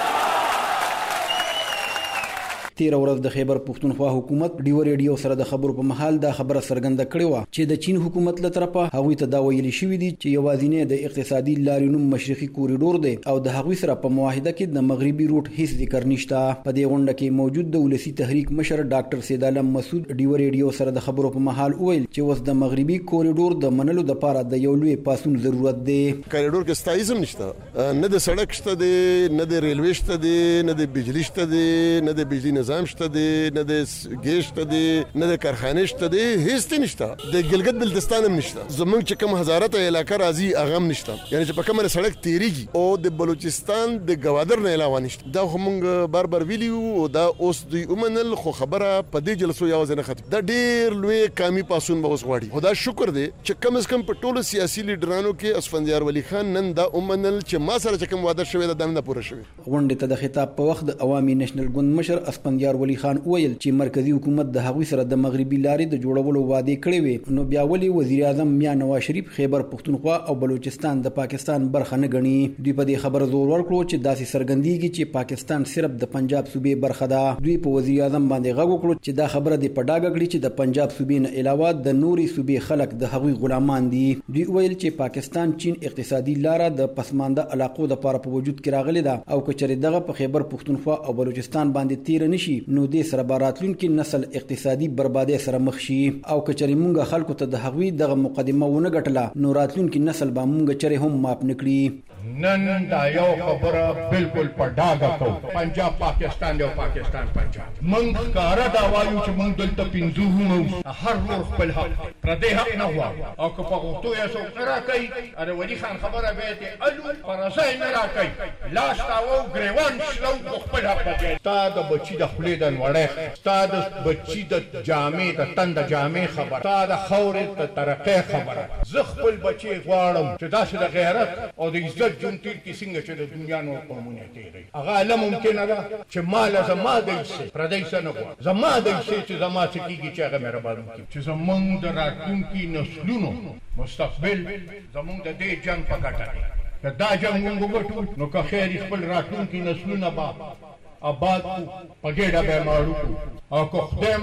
تیر ورځ د خیبر پښتونخوا حکومت ډیو ریډیو سره د خبرو په محل دا خبره څرګنده کړې وه چې د چین حکومت له طرفه هغوی ته دا ویلي شوي دي چې یوازینی د اقتصادي لارې نوم مشرقي کوریډور دی او د هغوی سره په معاهده کې د مغربي روټ هیڅ ذکر نشته. په دې غونډه کې موجود د ولسي تحریک مشر ډاکټر سید عالم مسعود ډیو ریډیو سره د خبرو په محل وویل چې اوس د مغربي کوریډور د منلو لپاره د یو لوی پاسون ضرورت دی.
کوریډور کې ستایزم نشته، نه د سړک شته دی، نه د ریلوي شته دی، نه د بجلی شته دی، نه د بجلی نظام شته دی، نه د ګیس شته دی، نه د کارخانه شته دی، هیڅ نشته. د ګلګت بلتستان هم نشته. زمونږ چې کوم هزارته علاقه راځي هغه هم نشته، یعنی چې په کومه سړک تیریږي او د بلوچستان د گوادر نه علاوه نشته. دا موږ بار ویلیو او دا اوس دوی ومنل، خو خبره په دې جلسو یوازې نه ختم. دا ډیر لوی کامي پاسون به اوس غواړي. خدا شکر دی چې کم از کم په ټولو سیاسي لیډرانو کې اسفندیار ولی خان نن دا ومنل چې ما سره چې کوم وعده شوی دا نه پوره شوی.
غونډې ته د خطاب په وخت د عوامي نېشنل ګوند مشر اسفندیار ولی خان ویل چې مرکزی حکومت د هغوی سره د مغربي لارې د جوړولو وعده کړې وي، نو بیا ولې وزیر اعظم میاں نواز شریف خیبر پښتونخوا او بلوچستان د پاکستان برخه نه ګڼي؟ دوی په دې خبره زور ورکړو چې داسې څرګندېږي چې پاکستان صرف د پنجاب صوبې برخه ده. دوی په وزیر اعظم باندې غږ وکړو چې دا خبره دې په ډاګه کړي چې د پنجاب صوبې نه علاوه د نورې صوبې خلک د هغوی غلامان دي. دوی ویل چې پاکستان چین اقتصادي لاره د پسمانده علاقو لپاره په وجود کې راغلې ده او که چېرې دغه په خیبر پښتونخوا او بلوچستان باندې تیر نشي نو دې سره به راتلونکي نسل اقتصادي بربادۍ سره مخ شي او که چېرې مونږ خلکو ته د هغوی دغه مقدمه ونه ګټله نو راتلونکي نسل به مونږ چېرې هم معاف نه کړي.
نن دا یو خبره بالکل په ډاګه کوو، پنجاب پاکستان دی او پاکستان پنجاب. مونږ ښکاره دا وایو چې مونږ دلته پنځه وروڼه هر ورور خپل حق پردی حق نه غواړو او که په غوښتو یې څوک نه راکوي اره ولي خان خبره به یې الو پرځای نه راکوي لاس تاوو ګریوان شلو خو خپل حق دی. ستا د بچي د خولې د نوړی، ستا د بچي د جامې د تن د جامې خبره، ستا د خاورې د ترقۍ خبره. زه خپل بچي غواړم چې داسې د غیرت او د عزت جون تیر کې څنګه چې د دنیا نور قومونه تیروي هغه له ممکنه ده چې مال زما د حصې پردی څه نه غواړم، زما د حصې چې زما څه کېږي چې هغه مهربان وکړي چې زمونږ د راتلونکي نسلونو مستقبل زمونږ د دې جنګ په ګټه دی. که دا جنګ مونږ وګټو نو که خیر خپل راتلونکي نسلونه به آباد کو په ګډه به ماړو کو او که خدای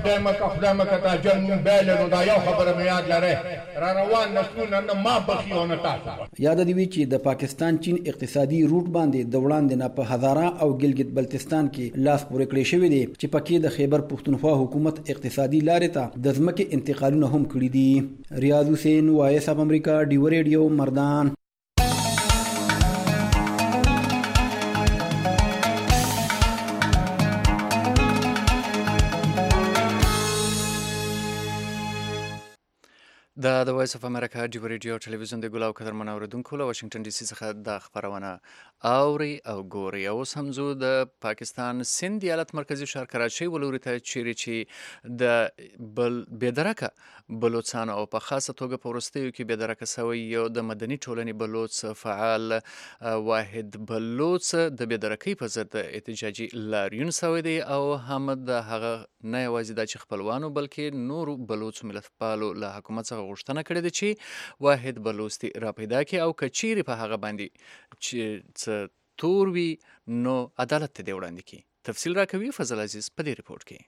مکه دا جنګ مونږ بیله نو دا یو خبره مې یاد لرئ را روان نسلونه نه ما بخي او نه تاسو.
یاد دې وي چې د پاکستان چین اقتصادي روټ باندې د وړاندې نه په هزاره او ګلګت بلتستان کې لاس پورې کړی شوی دی چې پکې د خیبر پښتونخوا حکومت اقتصادي لارې ته د ځمکې انتقالونه هم کړي دي. ریاض حسین، وایس اف امریکا، ډیو ریډیو، مردان.
د وایس اف امریکا ډیو ریډیو ټلویزیون د ګلاو قدرمن اوریدونکو له واشنگټن ډي سي څخه د خبرونه اوري او ګوري. اوس هم زه د پاکستان سند ایالت مرکزی ښار کراچۍ ولوري ته چیرې چې د بېدرکه بلوڅانو او په خاصه توګه په وروستیو کې بېدرکه سوی یو د مدني ټولنې بلوڅ فعال واحد بلوڅ د بېدرکۍ په ضد احتجاجي لاریون سوی دی او هم د هغه نه یوازې دا چې خپلوانو بلکې نورو بلوڅو ملتپالو له حکومت څخه غوښتنه کړې ده چې واحد بلوڅ را پیدا کړي او که چیرې په هغه باندې چې څه تور وي نو عدالت ته دې وړاندې کړي. تفصیل راکوي فضل عزیز په دې ریپورټ کې.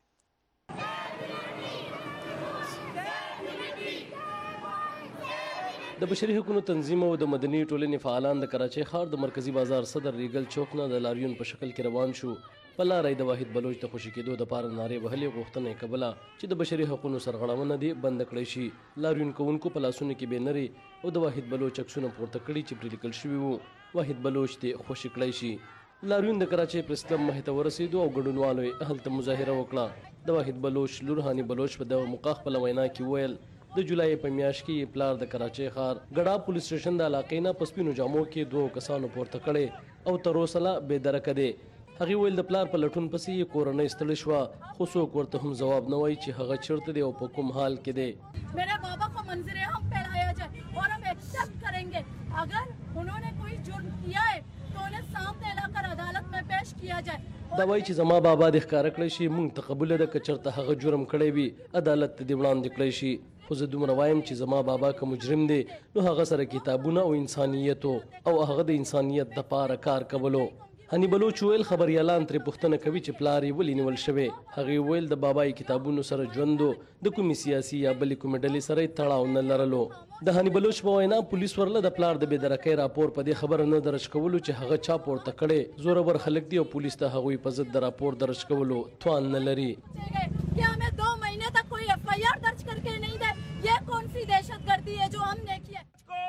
د بشري حقوقو تنظیم او د مدني ټولنې فعالان د کراچۍ ښار د مرکزی بازار صدر ریګل چوک نه د لاریون په شکل کې روان شو. په لاره د واحد بلوچ د خوشي کېدو دپاره نارې وهلې غوښتنه یې کوله چې د بشري حقوقو سرغړونه دې بند کړی شي. لاریون کوونکو په لاسونو کې بېنرې او د واحد بلوچ عکسونه پورته کړي چې پرې لیکل شوي وو واحد بلوچ دې خوشي کړی شي. لاریون د کراچۍ پریس کلب مخې ته ورسېدو او ګډونوالو یې هلته مظاهره وکړه. د واحد بلوچ لور هاني بلوچ په دغه موقع خپله وینا کې ویل د جولای په میاشت کې پلار د کراچۍ ښار ګډا پولیس سټیشن د علاقې نه په سپینو جامو کې 2 کسانو پورته کړی او تر اوسه لا بې درکه دی. هغې ویل د پلار په لټون پسې یې کورنۍ ستړې شوه خو څوک ورته هم ځواب نه وایي چې هغه چیرته دی او په کوم حال کې دی.
मेरे बाबा को मंजर हम पढ़ाया जाए और हम एक्सेप्ट करेंगे अगर उन्होंने कोई जुर्म किया है तो उन्हें सामने लाकर अदालत में पेश किया जाए.
دا وایي چې زما بابا دې ښکاره کړی شي موږ ته قبوله ده که چېرته هغه جرم کړی وي عدالت ته دې وړاندې کړی شي. خو زه دومره وایم چې زما بابا که مجرم دی نو هغه سره کتابونه او انسانیت او هغه د انسانیت دپاره کار کولو. هني بلوچ ویل خبریالان ترې پوښتنه کوي چې پلار یې ولې نیول شوی. هغې ویل د بابا یې کتابونو سره ژوندو د کومې سیاسي یا بلې کومې ډلې سره یې تړاو نه لرلو. د هني بلوچ په وینا پولیس ورله د پلار د بېدرکۍ راپور په دې خبره نه درج کولو چې هغه چا پورته کړی زورور خلک دي او پولیس ته هغوی په ضد د راپور درج کولو توان نه لري.
कि हमें 2 महीने तक कोई FIR दर्ज करके नहीं दे, ये कौन सी दहशतगर्दी है जो हमने की है.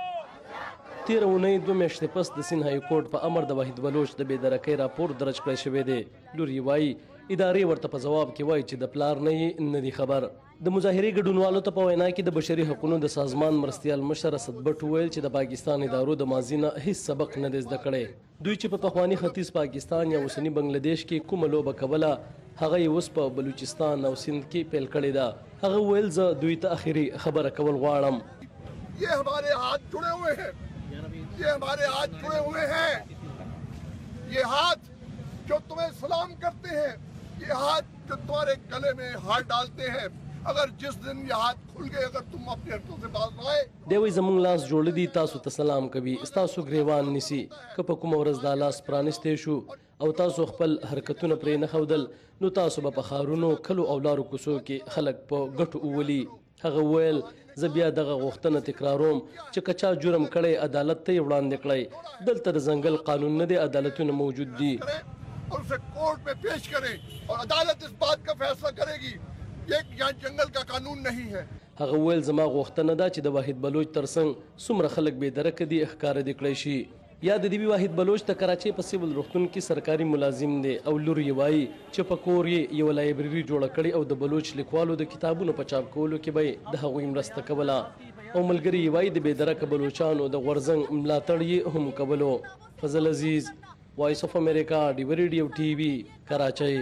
تیر اونۍ 2 میاشتې پس د سین های کورټ په امر د واحد بلوچ د بېدرکۍ راپور درج کړی شوی دی. لور یې وایي ادارې ورته په ځواب کې وایي چې د پلار نه یې نه دي خبر. د مظاهرې ګډونوالو ته په وینا کې د بشري حقوقو د سازمان مرستیال مشر اسد بټ ویل چې د پاکستان ادارو د ماضي نه هیڅ سبق نه دی زده کړی. دوی چې په پخواني ختیځ پاکستان یا اوسني بنګلادیش کې کومه لوبه کوله هغه یې اوس په بلوچستان او سند کې پیل کړې ده. هغه ویل زه دوی ته اخري خبره کول غواړم.
ये हमारे हाथ जुड़े हुए हैं, ये हमारे हाथ जुड़े हुए हैं, ये हाथ जो तुम्हें सलाम करते हैं, ये हाथ जो तुम्हारे गले में हाथ डालते हैं, अगर जिस दिन ये हाथ खुल गए अगर तुम अपने हथों से बाज आए
دی وایي زموږ لاس جوړ دي تاسو ته سلام کوي ستاسو ګریوان نیسي که په کومه ورځ دا لاس پرانیستی شو او تاسو خپل حرکتونه پرې نه ښودل نو تاسو به په ښارونو کلو او لارو کوڅو کې خلک په ګټو وولي. هغه ویل زه بیا دغه غوښتنه تکراروم چې که چا جرم کړی عدالت ته یې وړاندې کړی. دلته د ځنګل قانون نه دی عدالتونه موجود دي.
और उसे कोर्ट में पेश करें और अदालत इस बात का फैसला करेगी. ये यहाँ जंगल का कानून नहीं है.
هغه ویل زما غوښتنه ده چې د واحد بلوچ ترڅنګ څومره خلک بېدرکه دي ښکاره دې کړی شي. یا د دې واحد بلوچ د کراچۍ په سیول روغتون کې سرکاري ملازم دی او لور یې وایي چې په کور یې یوه لایبرري جوړه کړې او د بلوچ لیکوالو د کتابونو په چاپ کولو کې به یې د هغوی مرسته کوله او ملګري یې وایي د بېدرکه بلوچانو د غورځنګ ملاتړ یې هم کولو. فضل عزیز وایس اف امریکا ډیو ریډیو ټي وي کراچۍ.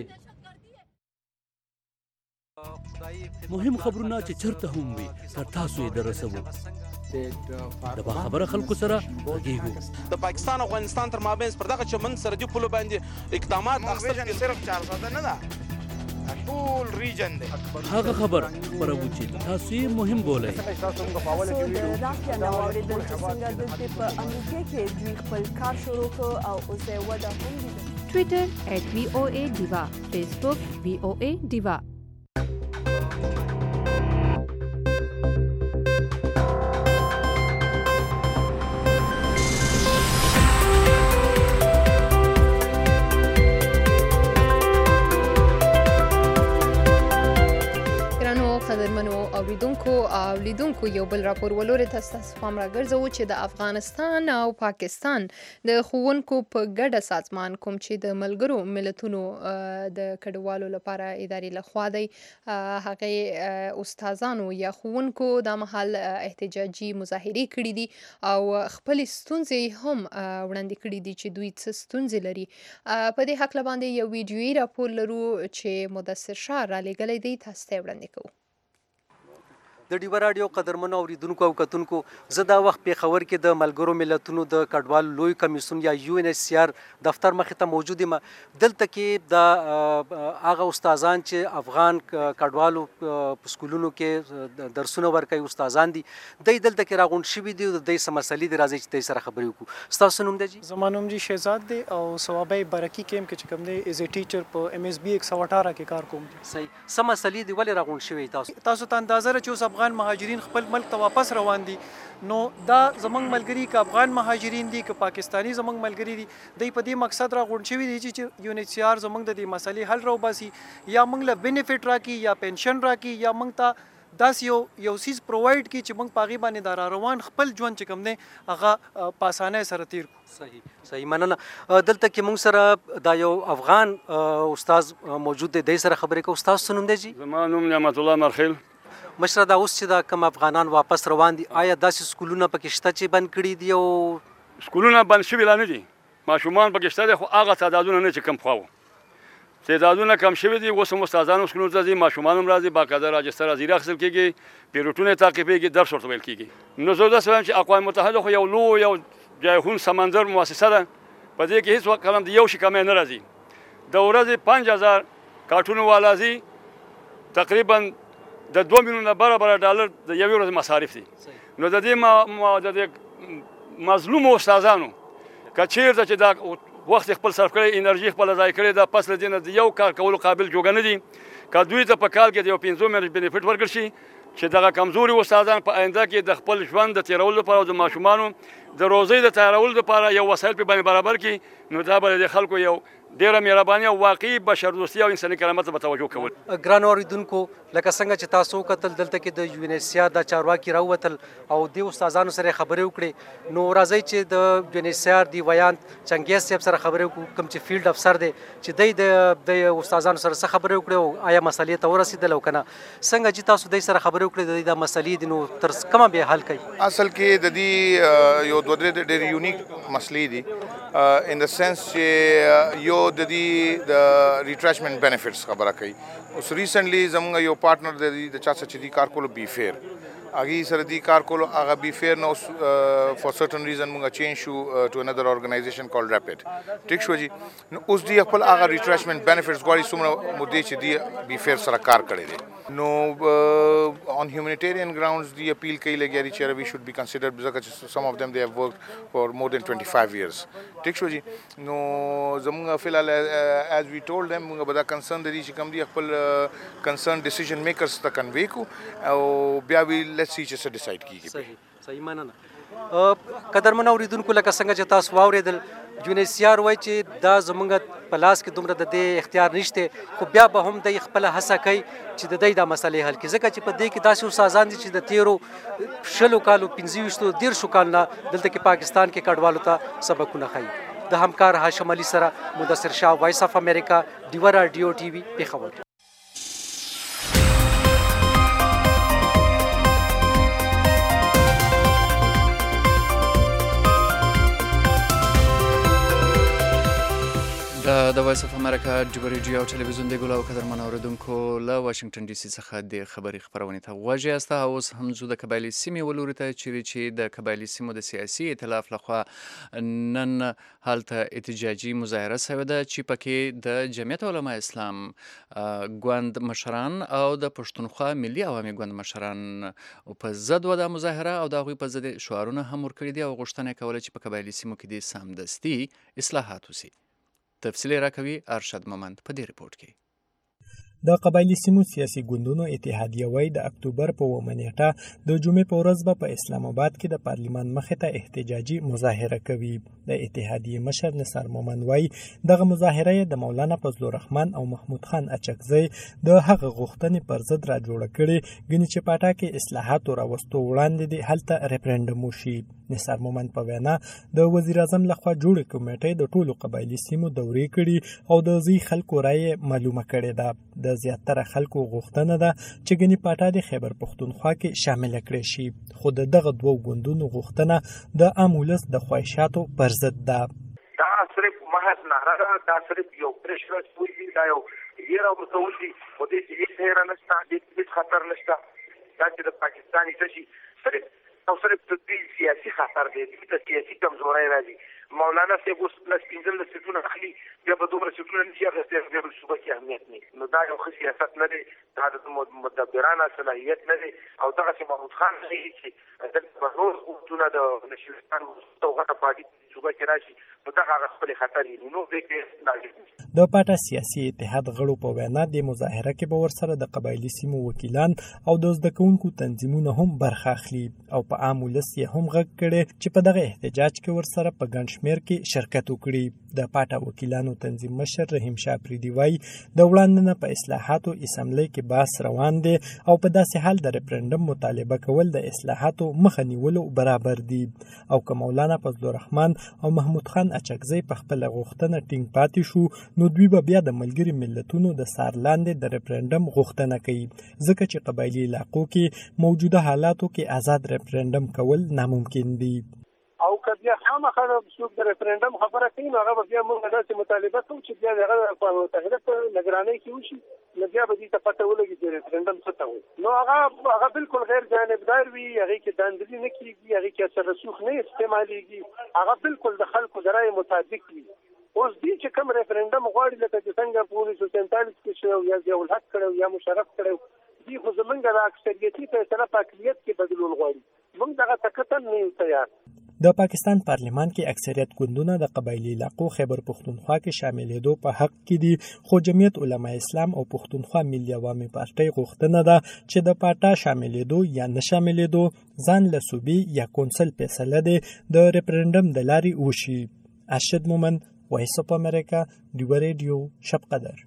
مهم خبرونه چې چرته هم وي تر تاسو یې درسوو. د باخبره خلکو سره غږیږو.
د پاکستان او افغانستان تر مابین پر دغه چمن سرحدي پولو باندې اقدامات اخیستل صرف 400 نه ده ټول ریجن دی.
هغه خبر خبرو چې تاسو یې مهم بولئ.
د رافیا نو اوریدل چې څنګه د په امریکا کې دوی خپل کار شروع کړ او اوس یې وده هم دي.
ټویټر @VOA Diva، فیسبوک VOA Diva.
قدرمنو اوریدونکو او لیدونکو یو بل راپور ولورې تاسو پام راګرځوو چې د افغانستان او پاکستان د ښوونکو په ګډه سازمان کوم چې د ملګرو ملتونو د کډوالو لپاره ادارې لخوا دی هغې استادانو یا ښوونکو دا مهال احتجاجي مظاهرې کړي دي او خپلې ستونزې هم وړاندې کړي دي چې دوی څه ستونزې لري. په دې هکله باندې یو ویډیویي راپور لرو چې مدثر شاه رالیږلی دی تاسو ته وړاندې کوو.
د ډیو رادیو قدرمنو اوریدونکو او کتونکو زه دا وخت پیښور کې د ملګرو ملتونو د کډوالو لوی کمیسیون یا UNHCR دفتر مخې ته موجود یم. دلته کې د هغه استادان چې افغان کډوالو په سکولونو کې درسونه ورکوي استادان دي دوی دلته کې راغونډ شوي دي او دوی څه مسلې دي راځي چې دوی سره خبرې وکړو. ستاسو نوم دی جی؟
زما نوم جی شهزاد دی او ثوابی برکی کیم کې چې کوم دی ایز ا ټیچر په MSB 118 کې کار کوم.
صحیح. څه مسلې دي ولې راغونډ شوي تاسو؟
تاسو ته اندازه را چې اوس افغان مهاجرین خپل ملک ته واپس روان دي نو دا زمونږ ملګري که افغان مهاجرین دي که پاکستاني زمونږ ملګري دي دوی په دې مقصد را غونډ شوي دي چې UNHCR زمونږ د دې مسلې حل راوباسي یا موږ له بینیفټ راکړي یا پنشن راکړي یا موږ ته داسې یو سیز پرووایډ کړي چې موږ په هغې باندې د راروان خپل ژوند چې کوم دی هغه په اسانۍ سره تیر کړو.
صحیح مننه. دلته کې موږ سره دا یو افغان استاد موجود دی، دی سره خبرې کوو. استاد څه نوم دی جی؟
زما نوم نعمت الله مرخیل.
مشره دا اوس چې دا کوم افغانان واپس روان دي آیا داسې سکولونه پکې شته چې بند کړي دي؟ او
سکولونه بند شوي لا نه دي، ماشومان پکې شته دي خو هغه تعدادونه نه چې کم خوا وو. تعدادونه کم شوي دي. اوس هم استادانو سکولونو ته ځي، ماشومان هم راځي، باقاعده راجستر حاضري اخیستل کېږي، پیروټونه یې تعقیبېږي، درس ورته ویل کېږي. نو زه داسې وایم چې اقوام متحده خو یو لوی یو جایحون سمندر مؤسسه ده، په دې کې هېڅ وخت قلم د یو شي کمی نه راځي. د ورځې 5000 کارټونه والا ځي، تقریبا د 2 میلیونه برابره ډالر د یوې ورځې مصارف دي. نو د دې مظلومو استادانو که چېرته چې دا وخت خپل صرف کړی، انرژي خپل ضایع کړې ده، پس له دې نه د یو کار کولو قابل جوګه نه دي. که دوی ته په کال کې د یو 5 میاشتې بینیفټ ورکړل شي چې دغه کمزوري استادان په آینده کې د خپل ژوند د تېرولو لپاره او د ماشومانو د روزۍ د تیارولو لپاره یو وسایل په باندې برابر کړي، نو دا به د خلکو یو ډیره مهرباني او واقعي بشردوستي او انساني کرامت ته به توجه کول.
ګرانو اورېدونکو، لکه څنګه چې تاسو وکتل دلته کې د UNHCR د چارواکي راووتل او دې استادانو سره خبرې وکړې. نو راځئ چې د UNHCR دی ویان چنګیز صاحب سره خبرې وکړو، کوم چې فیلډ افسر دی چې د استادانو سره څه خبرې وکړې او آیا مسلې ته ورسېدل او که نه. څنګه چې تاسو دوی سره خبرې وکړې د دې مسلې دي، نو تر کومه به حل کوي؟
اصل کې د دې یو 2-3 ډېرې یونیک مسلې دي ان د سنس چې یو د دې د ریټریچمنټ بینیفټس خبره کوي. اوس ریسنټلی زموږ یو پارټنر د چا سره چې دی کار کولو بی فیر هغې سره دی کار کولو، هغه بی فیر نه اوس فور سرټن ریزن موږ چینج شو ټو انذر ارګنایزیشن کالډ ریپډ. ټیک شو جي. نو اوس دی خپل هغه ریټریچمنټ بینیفټس غواړي څومره مودې چې دی بی فیر سره کار کړی دی. نو on humanitarian grounds دی اپیل کوي لګیاري چې we should be considered ځکه چې some of them they have worked for more than 25 years. ټیک شو جي. نو زموږ فلحال as we told them موږ به دا کنسرن د دې چې کوم دی خپل کنسرن ډیسیژن میکرز ته کنوی کو او بیا وی لیټس سی چې څه ډیسایډ کیږي.
صحیح مننه. قدرمن اوریدونکو، لکه څنګه چې تاسو واورېدل UNHCR وایي چې دا زموږ په لاس کې دومره د دې اختیار نشته، خو بیا به هم دی خپله هڅه کوي چې د دوی دا مسلې حل کړي، ځکه چې په دې کې داسې استادان دي چې د تېرو 20 کالو 25 کالو نه دلته کې پاکستان کې کډوالو ته سبقونه ښیي. د همکار هاشم علي سره مدثر شاه، وایس اف امریکا، ډیوه راډیو TV پېښور.
د وایس اف امریکا ډیوه راډیو او ټلویزیون د ګلو قدرمن اوریدونکو له واشنگټن ډي سي څخه د خبري خبرونه ته غوږی یاست. اوس هم زو د قبایلی سیمې ولوري ته چې د قبایلی سیمو د سیاسي ائتلاف لخوا نن هلته احتجاجي مظاهره شوې ده چې پکې د جمعیت علماء اسلام ګوند مشران او د پښتونخوا ملي عوامي ګوند مشران په ضد و د مظاهره او د هغوی په ضد شعارونه هم ورکړي دي او غوښتنه کوله چې په قبایلی سیمو کې د سمدستي اصلاحات وشي. تفصیلی راکوي ارشد مومند په دې ریپورت کې.
د قبایلی سیمو سیاسي ګوندونو اتحادیه وایي د اکتوبر په 9 نیټه د جمعې په ورځ به په اسلام آباد کې د پارلیمان مخې ته احتجاجي مظاهره کوي. د اتحادیه مشر نثار مومند وایي دغه مظاهره د مولانا فضل الرحمن او محمود خان اچکزی د هغه غوښتنې پر ضد را جوړه کړې، ګنې چې پاټا کې اصلاحاتو راوستو وړاندې د هلته ریفرنډم وشي. نثار مومند په وینا د وزیر اعظم لخوا جوړې کمیټې د ټولو قبایلی سیمو دورې کړي او د ځینې خلکو رایې معلومه کړې ده. د زیاتره خلکو غوښتنه ده چې ګنې پاټا د خیبر پښتونخوا کې شامل کړي شي، خو د دغه دوو ګوندونو غوښتنه د عام ولس د خواهشاتو پر ضد ده.
دا صرف محض ناره ده، دا صرف یو پرېشر وي، دا یو یره ورته وشي، خو دې کې هېڅ هیره نشته، هېڅ خطر نشته. دا چې د پاکستان څه شي صرف او صرف د دې سیاسي خطر دی، د سیاسي کمزورۍ راځي. مولانا صاحب اوس 15 سیټونه اخلي، بیا به دومره سیټونه نشي اخیستی، بیا به صوبه کې اهمیت نه. نو دا یو ښه سیاست نه دی، دا د مدبرانه صلاحیت نه دی. او دغسې محمود خان ښیي چې دلته به نور قوتونه د نشیستان او غټه پارټي صوبه کې راشي، نو دغه هغه خپل خطر یې نو دې کې لازم
د پاټا سیاسي اتحاد غړو په وینا د مظاهره کې به ورسره د قبایلي سیمو وکیلان او د زده کوونکو تنظیمونه هم برخه اخلي او په عام ولس یې هم غږ کړی چې په دغه احتجاج کې ورسره په ګڼ شمېر کې شرکت وکړي. د پاټا وکیلانو تنظیم مشر رحیم شاه پریدي وایي د وړاندې په اصلاحاتو اسمبلی کې بحث روان دی او په داسې حال د ریفرنډم مطالبه کول د اصلاحاتو مخه نیولو برابر دي او که مولانا فضل الرحمن او محمود خان اچکزی په خپله غوښتنه ټینګ پاتې شو نو دوی به بیا د ملګري ملتونو د سار لاندې د ریفرنډم غوښتنه کوي ځکه چې قبایلي علاقو کې موجوده حالاتو کې آزاد ریفرنډم کول ناممکن دي.
او که بیا خامخا څوک د ریفرنډم خبره کوي نو هغه بیا موږ داسې مطالبه کوو چې بیا هغه په متحده په نگرانۍ کې وشي نو بیا به دې ته پته ولګي چې ریفرنډم څه ته وایي. نو هغه بالکل غیر جانبدار وي، هغې کې داندلي نه کېږي، هغې کې اثر رسوخ نه استعمالیږي، هغه بالکل د خلکو د رایې مطابق وي. اوس دې چې کوم ریفرنډم غواړي لکه چې څنګه په 1947 کې شوی یا ضیاءالحق کړی یا مشرف کړی دې خو زمونږ د اکثریتي فیصله په اقلیت کې بدلول غواړي. موږ دغه ته قطعا نه یو تیار.
د پاکستان پارلمان کې اکثریت ګوندونه د قبایلي علاقو خیبر پښتونخوا کې شاملېدو په حق کې دي خو جمعیت علما اسلام او پښتونخوا ملي عوامي پارټۍ غوښتنه ده چې د پاټا شاملېدو یا نه شاملېدو ځان له صوبې یا کونسل فیصله دی د ریفرنډم د لارې وشي. ارشد مومن، وایس اف امریکا، ډیوه ریډیو، شب قدر.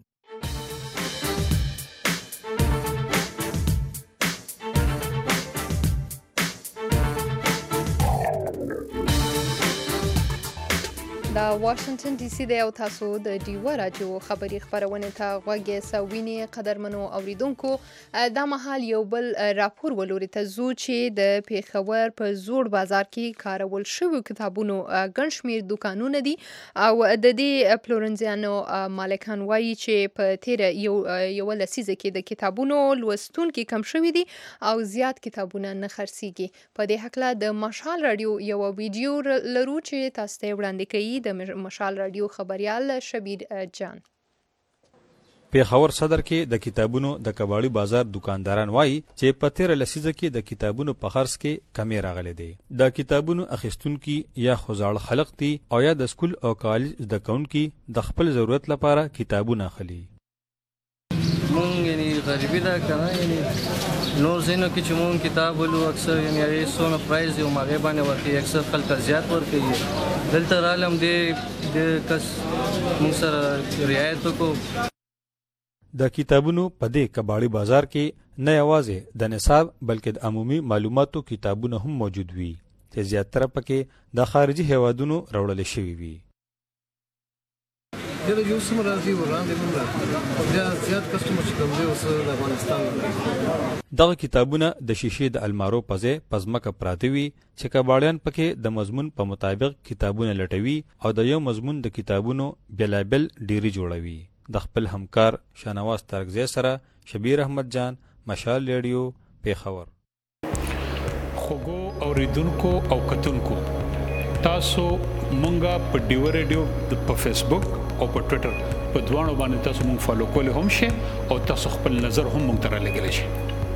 د واشنگټن ډي سي د تاسو د ډیوه راډیو خبري خبرونه ته غوږی سویني قدرمنو اوریدونکو دا مهال یو بل راپور ولوري ته زو چې د پیښور په زوړ بازار کې کارول شوی کتابونو ګڼ شمیر دکانونه دي او د دې پلورنځیانو مالکان وایي چې په تیر یو لسیزه کې د کتابونو لوستونکو کم شوی دي او زیات کتابونه نه خرڅيږي. په دې حق له د مشال رادیو یو ویډیو لرو چې تاسو ته وړاندې کوي د مشال رادیو خبريال شبیر جان.
پیښور صدر کې د کتابونو د کباړي بازار دکانداران وایي چې په تیر لسیزه کې د کتابونو په خرڅ کې کمی راغلي دي. د کتابونو اخیستونکو یا خوځاړ خلق دي او یا د سکول او کالج د کونکو د خپل ضرورت لپاره کتابونه اخلي.
مونږ یعنی غریبی دا کنه یعنی نور زینو کې چې مونږ کتاب ولو اکثر یعنی هغه سونه پرایز یو ماغه باندې ورکړي اکثر خلک زیات ورکړي دلته رالم د کس مونږ سره رعایت وکړو.
د کتابونو په دې کباړي بازار کې نه یوازې د نصاب بلکې د عمومي معلوماتو کتابونه هم موجود وي چې زیاتره پکې د خارجي هیوادونو راوړل شوي وي.
دا یو څومره راځي وړاندې موږ بیا زیات کسټمر چې کوم دی اوس د افغانستان
دغه کتابونه د شیشې د المارو په ځای په ځمکه پراته وي چې کباړیان پکې د مضمون په مطابق کتابونه لټوي او د یو مضمون د کتابونو بېلابېل ډیری جوړوي. د خپل همکار شاهنواز ترکزی سره شبیر احمد جان، مشال ریډیو، پیښور.
خوګو اوریدونکو او کتونکو تاسو مونږه په ډیوه ریډیو په فیسبوک او په ټوئیټر په دوانو باندې تاسو مونږ فالو کولی هم شئ او تاسو خپل نظر هم مونږ ته رالیږلی شئ.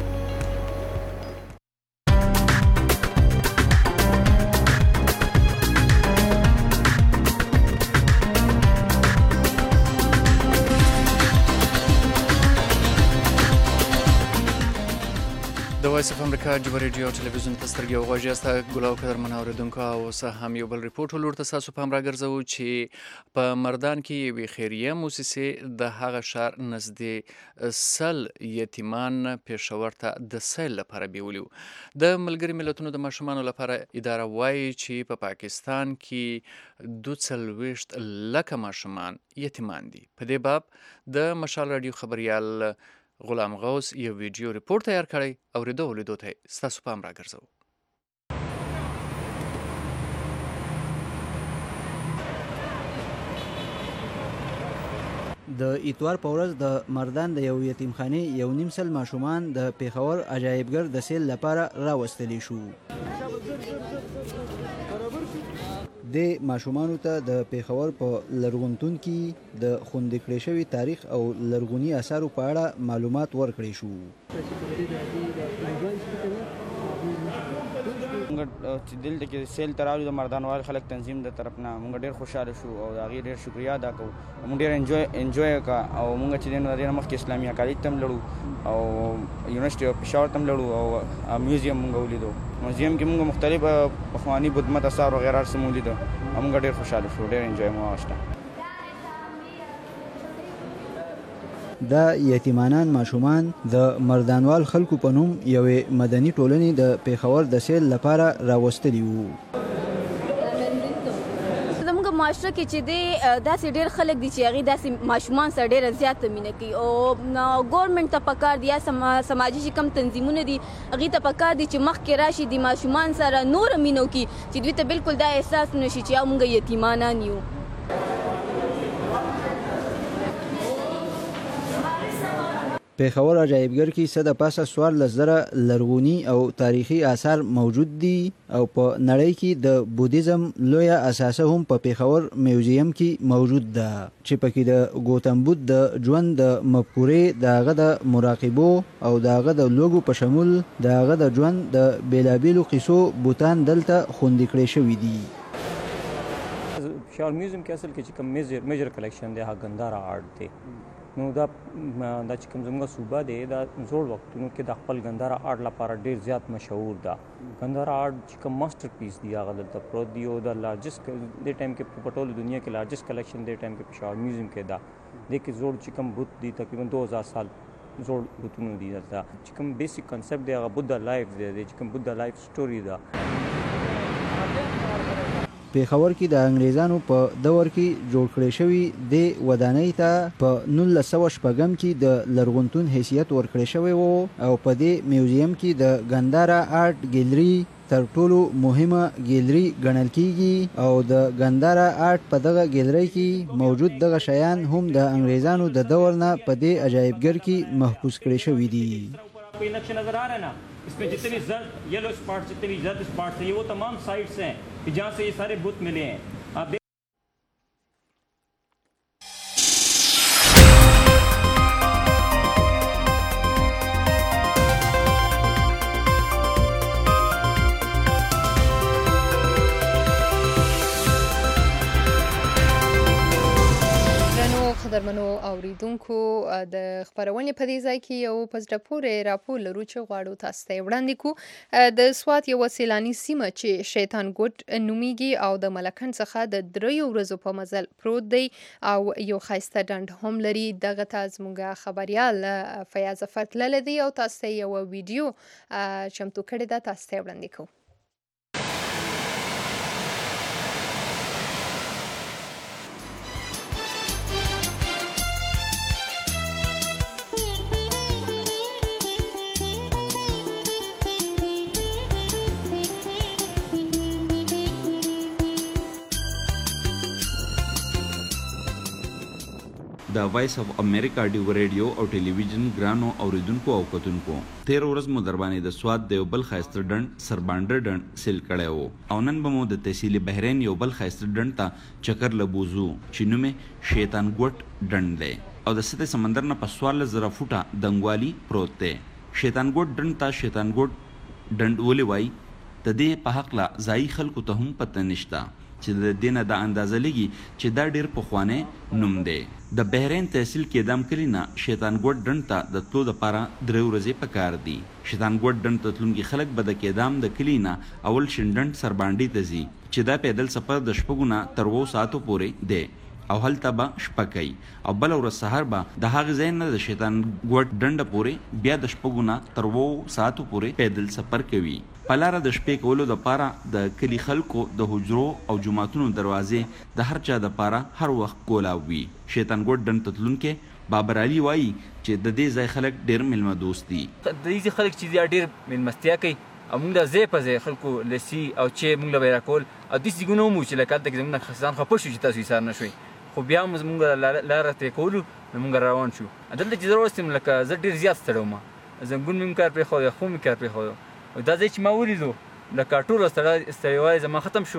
د وایس اف امریکا ډیوه ریډیو ټلویزیون ته سترګې او غوږ یاست. ګلاو قدرمن اوریدونکو او اوس هم یو بل ریپورټ ولور ته تاسو پام راګرځوو چې په مردان کې یوې خیریه موسسې د هغه ښار نږدې 100 یتیمان پیښور ته د سیل لپاره بیولیو. د ملګري ملتونو د ماشومانو لپاره اداره وایي چې په پاکستان کې 42 لکه ماشومان یتیمان دي. په دې باب د مشال رادیو خبريال غلام غوث یو ویډیو ریپورت تیار کړی او لیدو ته ستاسو پام راګرځوو.
د اتوار په ورځ د مردان د یو یتیمخانې 1.5 ماشومان د پیښور عجایبګر د سیل لپاره راوستلی شو. د ماشومانو ته د پیښور په لرغونتون کې د خوندي کړی شوی تاریخ او لرغونی آثارو په اړه معلومات ورکړی شو.
موږ
موږ چې دلته کې سیل ته راغلو د مردانوال خلک تنظیم د طرف نه موږ ډېر خوشحاله شو او د هغې ډېر شکریا ادا کوو. موږ ډېر انجوی وکړه او موږ چې دی نو د دې نه مخکې اسلامي کالج ته هم لړو او یونیورسټي اف پېښور ته هم لړو او میوزیم موږ ولیدو. میوزیم کې موږ مختلف پخواني بدمت اثار وغیره هر څه مو ولیدو او موږ ډېر خوشحاله شو، ډېر انجوی مو واخیسته.
دا یتیمانان ماشومان د مردانوال خلکو په نوم یوې مدني ټولنې د پېښور د سیل لپاره راوستلي وو.
زموږ معاشره کې چې دی داسې ډېر خلک دي چې هغې داسې ماشومان سره ډېره زیاته مینه کوي او ګورنمنټ ته پکار دي یا سماجي چې کوم تنظیمونه دي هغې ته پکار دي چې مخکې راشي د ماشومان سره نوره مینه وکړي چې دوی ته بالکل دا احساس نه شي چې یا موږ یتیمانان یو.
پېښور عجایبګر کې څه د پاسه 14,000 لرغوني او تاریخي آثار موجود دي او په نړۍ کې د بودیزم لویه اساسه هم په پېښور میوزیم کې موجود ده چې پکې د ګوتم بود د ژوند د مفکورې د هغه د مراقبو او د هغه د لوګو په شمول د هغه د ژوند د بېلابېلو قصو بوتان دلته خوندي کړی شوي دي.
پېښور میوزیم کې اصل کې چې کوم میجر کلیکشن دی هغه ګنداره آرټ دی. نو دا چې کوم زموږ صوبه دی دا زوړ وختونو کې د خپل ګنداره آرټ لپاره ډېر زیات مشهور ده. ګنداره آرټ چې کوم ماسټر پیس دی هغه دلته پروت دی او د لارجسټ د ټایم کې په ټوله دنیا کې لارجسټ کلیکشن د ټایم کې پېښور میوزیم کې ده. دې کې زوړ چې کوم بت دی تقریبا 2000 سال زوړ بتونه دي دلته. چې کوم بیسیک کنسپټ دی هغه بودا لایف دی چې کوم بودا لایف سټوري ده.
پېښور کې د انګریزانو په دور کې جوړ کړی شوی د ودانۍ ته په 1906 کې د لرغونتون حیثیت ورکړی شوی وو او په دې میوزیم کې د ګنداره آرټ ګیلري تر ټولو مهمه ګیلري ګڼل کیږي او د ګنداره آرټ په دغه ګیلري کې موجود دغه شیان هم د انګریزانو د دور نه په دې عجایبګر کې محفوظ کړی شوي دي.
कोई नक्शा नजर आ रहा है ना, इसमें जितने जर्द येलो स्पॉट जितने भी जर्द स्पॉट्स हैं ये वो तमाम साइट्स हैं कि जहाँ से ये सारे बुत मिले हैं. आप
قدرمنو اوریدونکو د خبرونې په دې ځای کې یو په زړه پورې راپور لرو چې غواړو تاسو ته وړاندې کړو. د سوات یوه سیلاني سیمه چې شیطان ګوټ نومیږي او د ملکن څخه د 3 ورځو په مزل پروت دی او یو ښایسته ډنډ هم لري. دغه ته زموږ خبریال فیاض ظفر تللی دی او تاسو ته یوه ویډیو چمتو کړې ده، تاسو ته وړاندې کوو.
د وایس اف امریکا ډیو ریډیو او ټلویزیون ګرانو اوریدونکو او کتونکو 13 ورځ مو در باندې د سواد د یو بل ښایسته ډنډ سربانډر ډنډ سیل کړی و او نن به مو د تحصیل بحرین یو بل ښایسته ډنډ ته چکر لبوزو چې نوم یې شیطان ګوټ ډنډ دی او د سطح سمندر نه په 14,000 فوټه دنګوالي پروت دی. شیطان ګوټ ډنډ ته شیطان ګوټ ډنډ ولې وایي د دې په هکله ځایي خلکو ته هم پته نشته چې د دې نه دا اندازه لګي چې دا ډېر پخوانی نوم دی. د بحرین تحصیل کېدام کلي نه شیطان ګوټ ډنډ ته د تلو دپاره 3 ورځې پکار دي. شیطان ګوټ ډنډ ته تلونکي خلک به د کېدام د کلي نه اول شینډنډ سربانډي ته ځي چې دا پیدل سفر د شپږو نه تر 2 ساعتو پورې دی او هلته به شپه کوي او بله ورځ سهار به د هغې ځای نه د شیطان ګوټ ډنډه پورې بیا د شپږو نه تر 2 ساعتو پورې پیدل سفر کوي. په لاره د شپې کولو دپاره د کلي خلکو د حجرو او جوماتونو دروازې د هر چا دپاره هر وخت کولاو وي. شیطان ګوټ ډنډ ته تلونکی بابر علي وایي چې د دې ځای خلک ډېر میلمه دوست دي.
د دې خلک چې دي ډېر میلمستیا کوي او موږ د ځای په ځای خلکو لسی او چې موږ له به یې راکول او داسې ځایونه هم وو چې لکه هلته کې زموږ نه ځان خفه شو چې تاسو ایسار نه شوئ خو بیا هم زموږ لاره طی کولو نو موږ روان شو. دلته چې زه راوستم لکه زه ډېر زیات ستړی وم، زنګون مې هم کار پرېښود، خوب مې کار پرېښود. دا ځای چې ما ولیدو لکه ټوله ستړیوالی زما ختم شو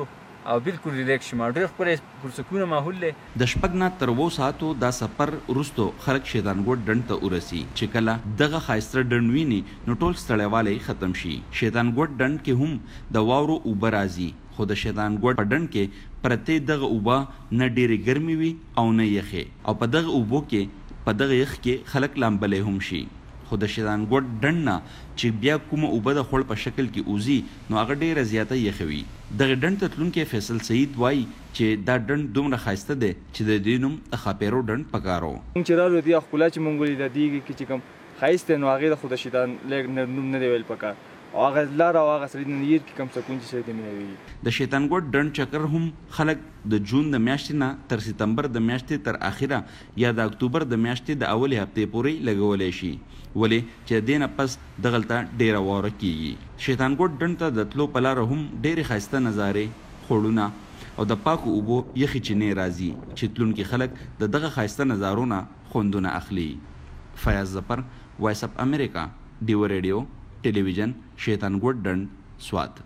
او بالکل ریلیکس شم ډېر خپل پرسکونه ماحول له
د شپږ نه تر 2 ساعتو دا سفر وروسته خلک شیطان ګوټ ډنډ ته ورسي چې کله دغه ښایسته ډنډ ویني نو ټول ستړیوالی ختم شي. شیطان ګوټ ډنډ کې هم د واورو اوبه راځي خو د شیطان ګوټ په ډنډ کې پرتې دغه اوبه نه ډېرې ګرمې وي او نه یخې او په دغه اوبو کې په دغه یخ کې خلک لامبلی هم شي. خو د شیطان ګوټ ډنډ نه چې بیا کومه اوبه د خوړ په شکل کې اوزي نو هغه ډېره زیاته یخه وي. دغه ډنډ ته تلونکی فیصل سعید وایي چې دا ډنډ دومره ښایسته دی چې د دې نوم د ښاپیرو ډنډ پکار و.
موږ چې رالو دې ښکلا چې موږ ولیده دې کې چې کوم ښایست دی نو هغې د خو د شیطان نوم نه دی ویل پکار او هغه لاره او هغه سړي د نیر کې کم سکون چې سړي ته مینوي.
د شیطان ګوټ ډنډ چکر هم خلک د جون د میاشتې نه تر سپتمبر د میاشتې تر اخره یا د اکتوبر د میاشتې د اولې هفتې پورې لګولی شي ولې چې دې نه پس دغلته ډېره واوره کیږي. شیطان ګوټ ډنډ ته د تلو په لاره هم ډېرې ښایسته نظارې خوړونه او د پاکو اوبو یخې چینې راځي چې تلونکي خلک د دغه ښایسته نظارو نه خوندونه اخلي. فیاض ظفر، وایس اف امریکا، ډیو ریډیو ټلویزیون، شیطان ګوټ ډنډ، سوات.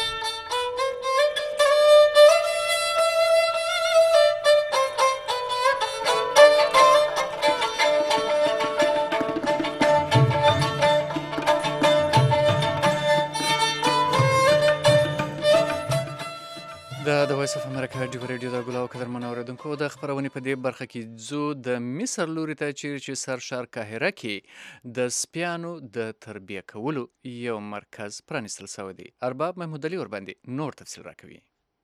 د وایس اف امریکا ډیو ریډیو د ګلاو قدرمن اوریدونکو د خبرونې په دې برخه کې ځو د مصر لوري ته چې سرشار قاهره کې د سپیانو د تربیه کولو یو مرکز پرانیستل شوی دی. ارباب محمود علي ورباندې نور تفصیل راکوي.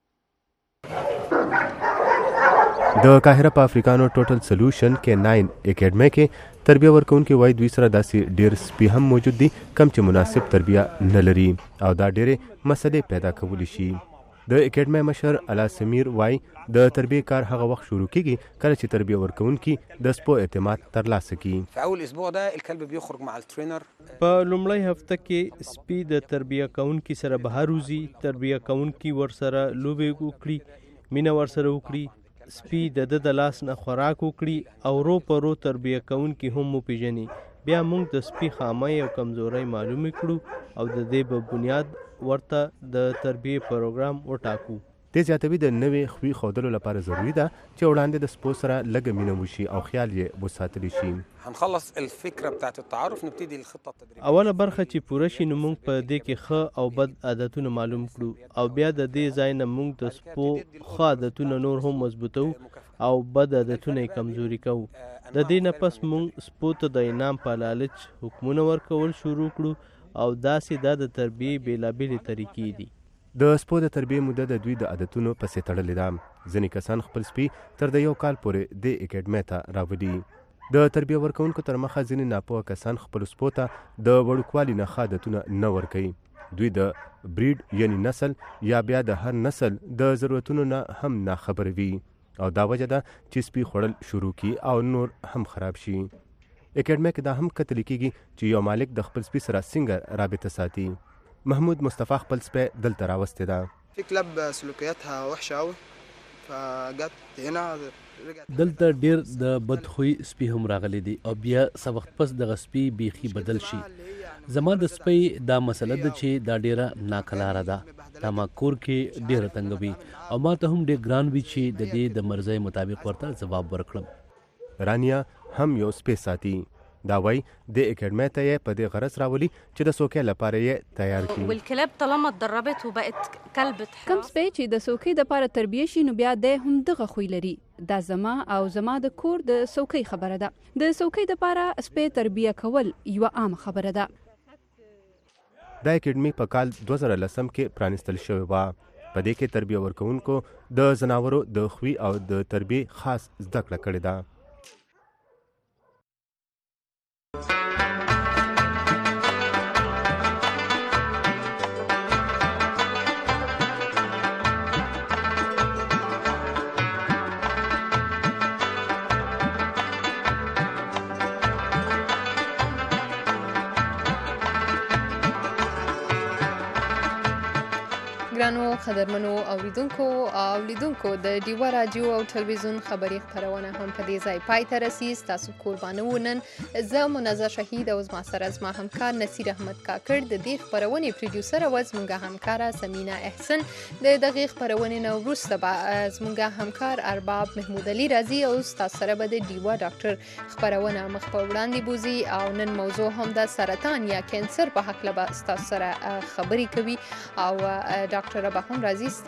د قاهره په افریقانو ټوټل سولوشن کې 9 اکیډمي کې تربیه ورکوونکي وایي دوی سره داسې ډیر سپي هم موجود دي کم چې مناسب تربیه نه لري او دا ډېرې مسلې پیدا کولی شي. د اکیډمي مشر الا سمیر وای د تربیه کار هغه وخت شروع کیږي کله چې تربیه ورکوونکي د سپو اعتماد ترلاسه کړي.
په اول اسبوع ده الكلب بيخرج مع الترينر.
په لومړی هفته کې سپي د تربیه کوونکي سره بهر وځي، تربیه کوونکي ورسره لوبې وکړي، مینه ورسره وکړي، سپي د لاس نه خوراک وکړي او رو په رو تربیه کوونکي هم وپیژني. بیا موږ د سپي خامۍ او کمزورۍ معلومې کړو او د دې په بنیاد ورته د تربیه پروګرام وټاکو.
دې زیاتوي د نوې خوی ښودلو لپاره ضروري ده چې وړاندې د سپو سره لږه مینه وشي او خیال یې وساتلی شي.
هنخلص الفكره بتاعت التعارف نبتدي الخطه التدريبيه.
اوله برخه چې پوره شي نو موږ په دې کې ښه او بد عادتونه معلوم کړو او بیا د دې ځای نه موږ د سپو ښه عادتونه نور هم مضبوطو او بد عادتونه یې کمزوري کوو. د دې نه پس موږ سپو ته د انعام په لالچ حکمونه ورکول شروع کړو او داسې دا د تربیې بېلابېلې طریقې دي.
د سپو د تربیې موده د دوی د عادتونو پسې تړلې ده. ځینې کسان خپل سپي تر د 1 کال پورې د اکیډمۍ ته راوړي. د تربیه ورکوونکو تر مخه ځینې ناپوهه کسان خپل سپو ته د وړوکوالي نه ښه عادتونه نه ورکوي. دوی د بریډ یعنی نسل یا بیا د هر نسل د ضرورتونو نه هم ناخبر وي او دا وجه ده چې سپي خوړل شروع کی او نور هم خراب شي. اکیډمۍ کې دا هم کتل کیږي چې یو مالک د خپل سپي سره څنګه رابطه ساتي. محمود مصطفی خپل سپی دلته راوستی ده.
في كلاب سلوكياتها وحشه قوي فجت هنا
دلته ډیر د بدخوی سپي هم راغلي دي او بیا څه وخت پس دغه سپي بیخي بدل شي. زما د سپي دا مسله ده چې دا ډیره ناکلاره ده. دا ما کور کې ډیره تنګوي او ما ته هم ډیر ګران وي چې د دې د مرزۍ مطابق ورته ځواب ورکړم.
رانیا هم یو سپی ساتي. دا وای د اکیډمۍ ته یې په دې غرض راولي چې د سوکۍ لپاره یې تیار کړي.
والکلاب طالما اتدربت وبقت كلب
کم سپی چې د سوکۍ لپاره تربیه شي نو بیا د هم دغه خوی لري. دا زما او زما د کور د سوکۍ خبره ده. د سوکۍ لپاره سپی تربیه کول یو عام خبره ده.
دا اکیډمي په کال 2010 کې پرانیستل شوې وه. په دې کې تربیه ورکوونکو د ځناورو د خوی او د تربیې خاص زده کړه کړې ده.
ګران ګرانو قدرمنو اوریدونکو او لیدونکو د ډیوا رادیو او ټلویزیون خبري خبرونه هم په دې ځای پای ته رسي. تاسو قربانه ونن زه منزه شهید او زما سره زما همکار نصیر احمد کاکړ د دې خبرونې پروډوسر او زموږه همکاره سمینا احسن د دغه خبرونې نو وروسته به زموږه همکار ارباب محمود علي رازي او تاسو سره به د ډیوا ډاکټر خبرونه مخ په وړاندې بوزي او نن موضوع هم د سرطان یا کانسر په حق له تاسو سره خبرې کوي او ډاکټر ربه هم راځي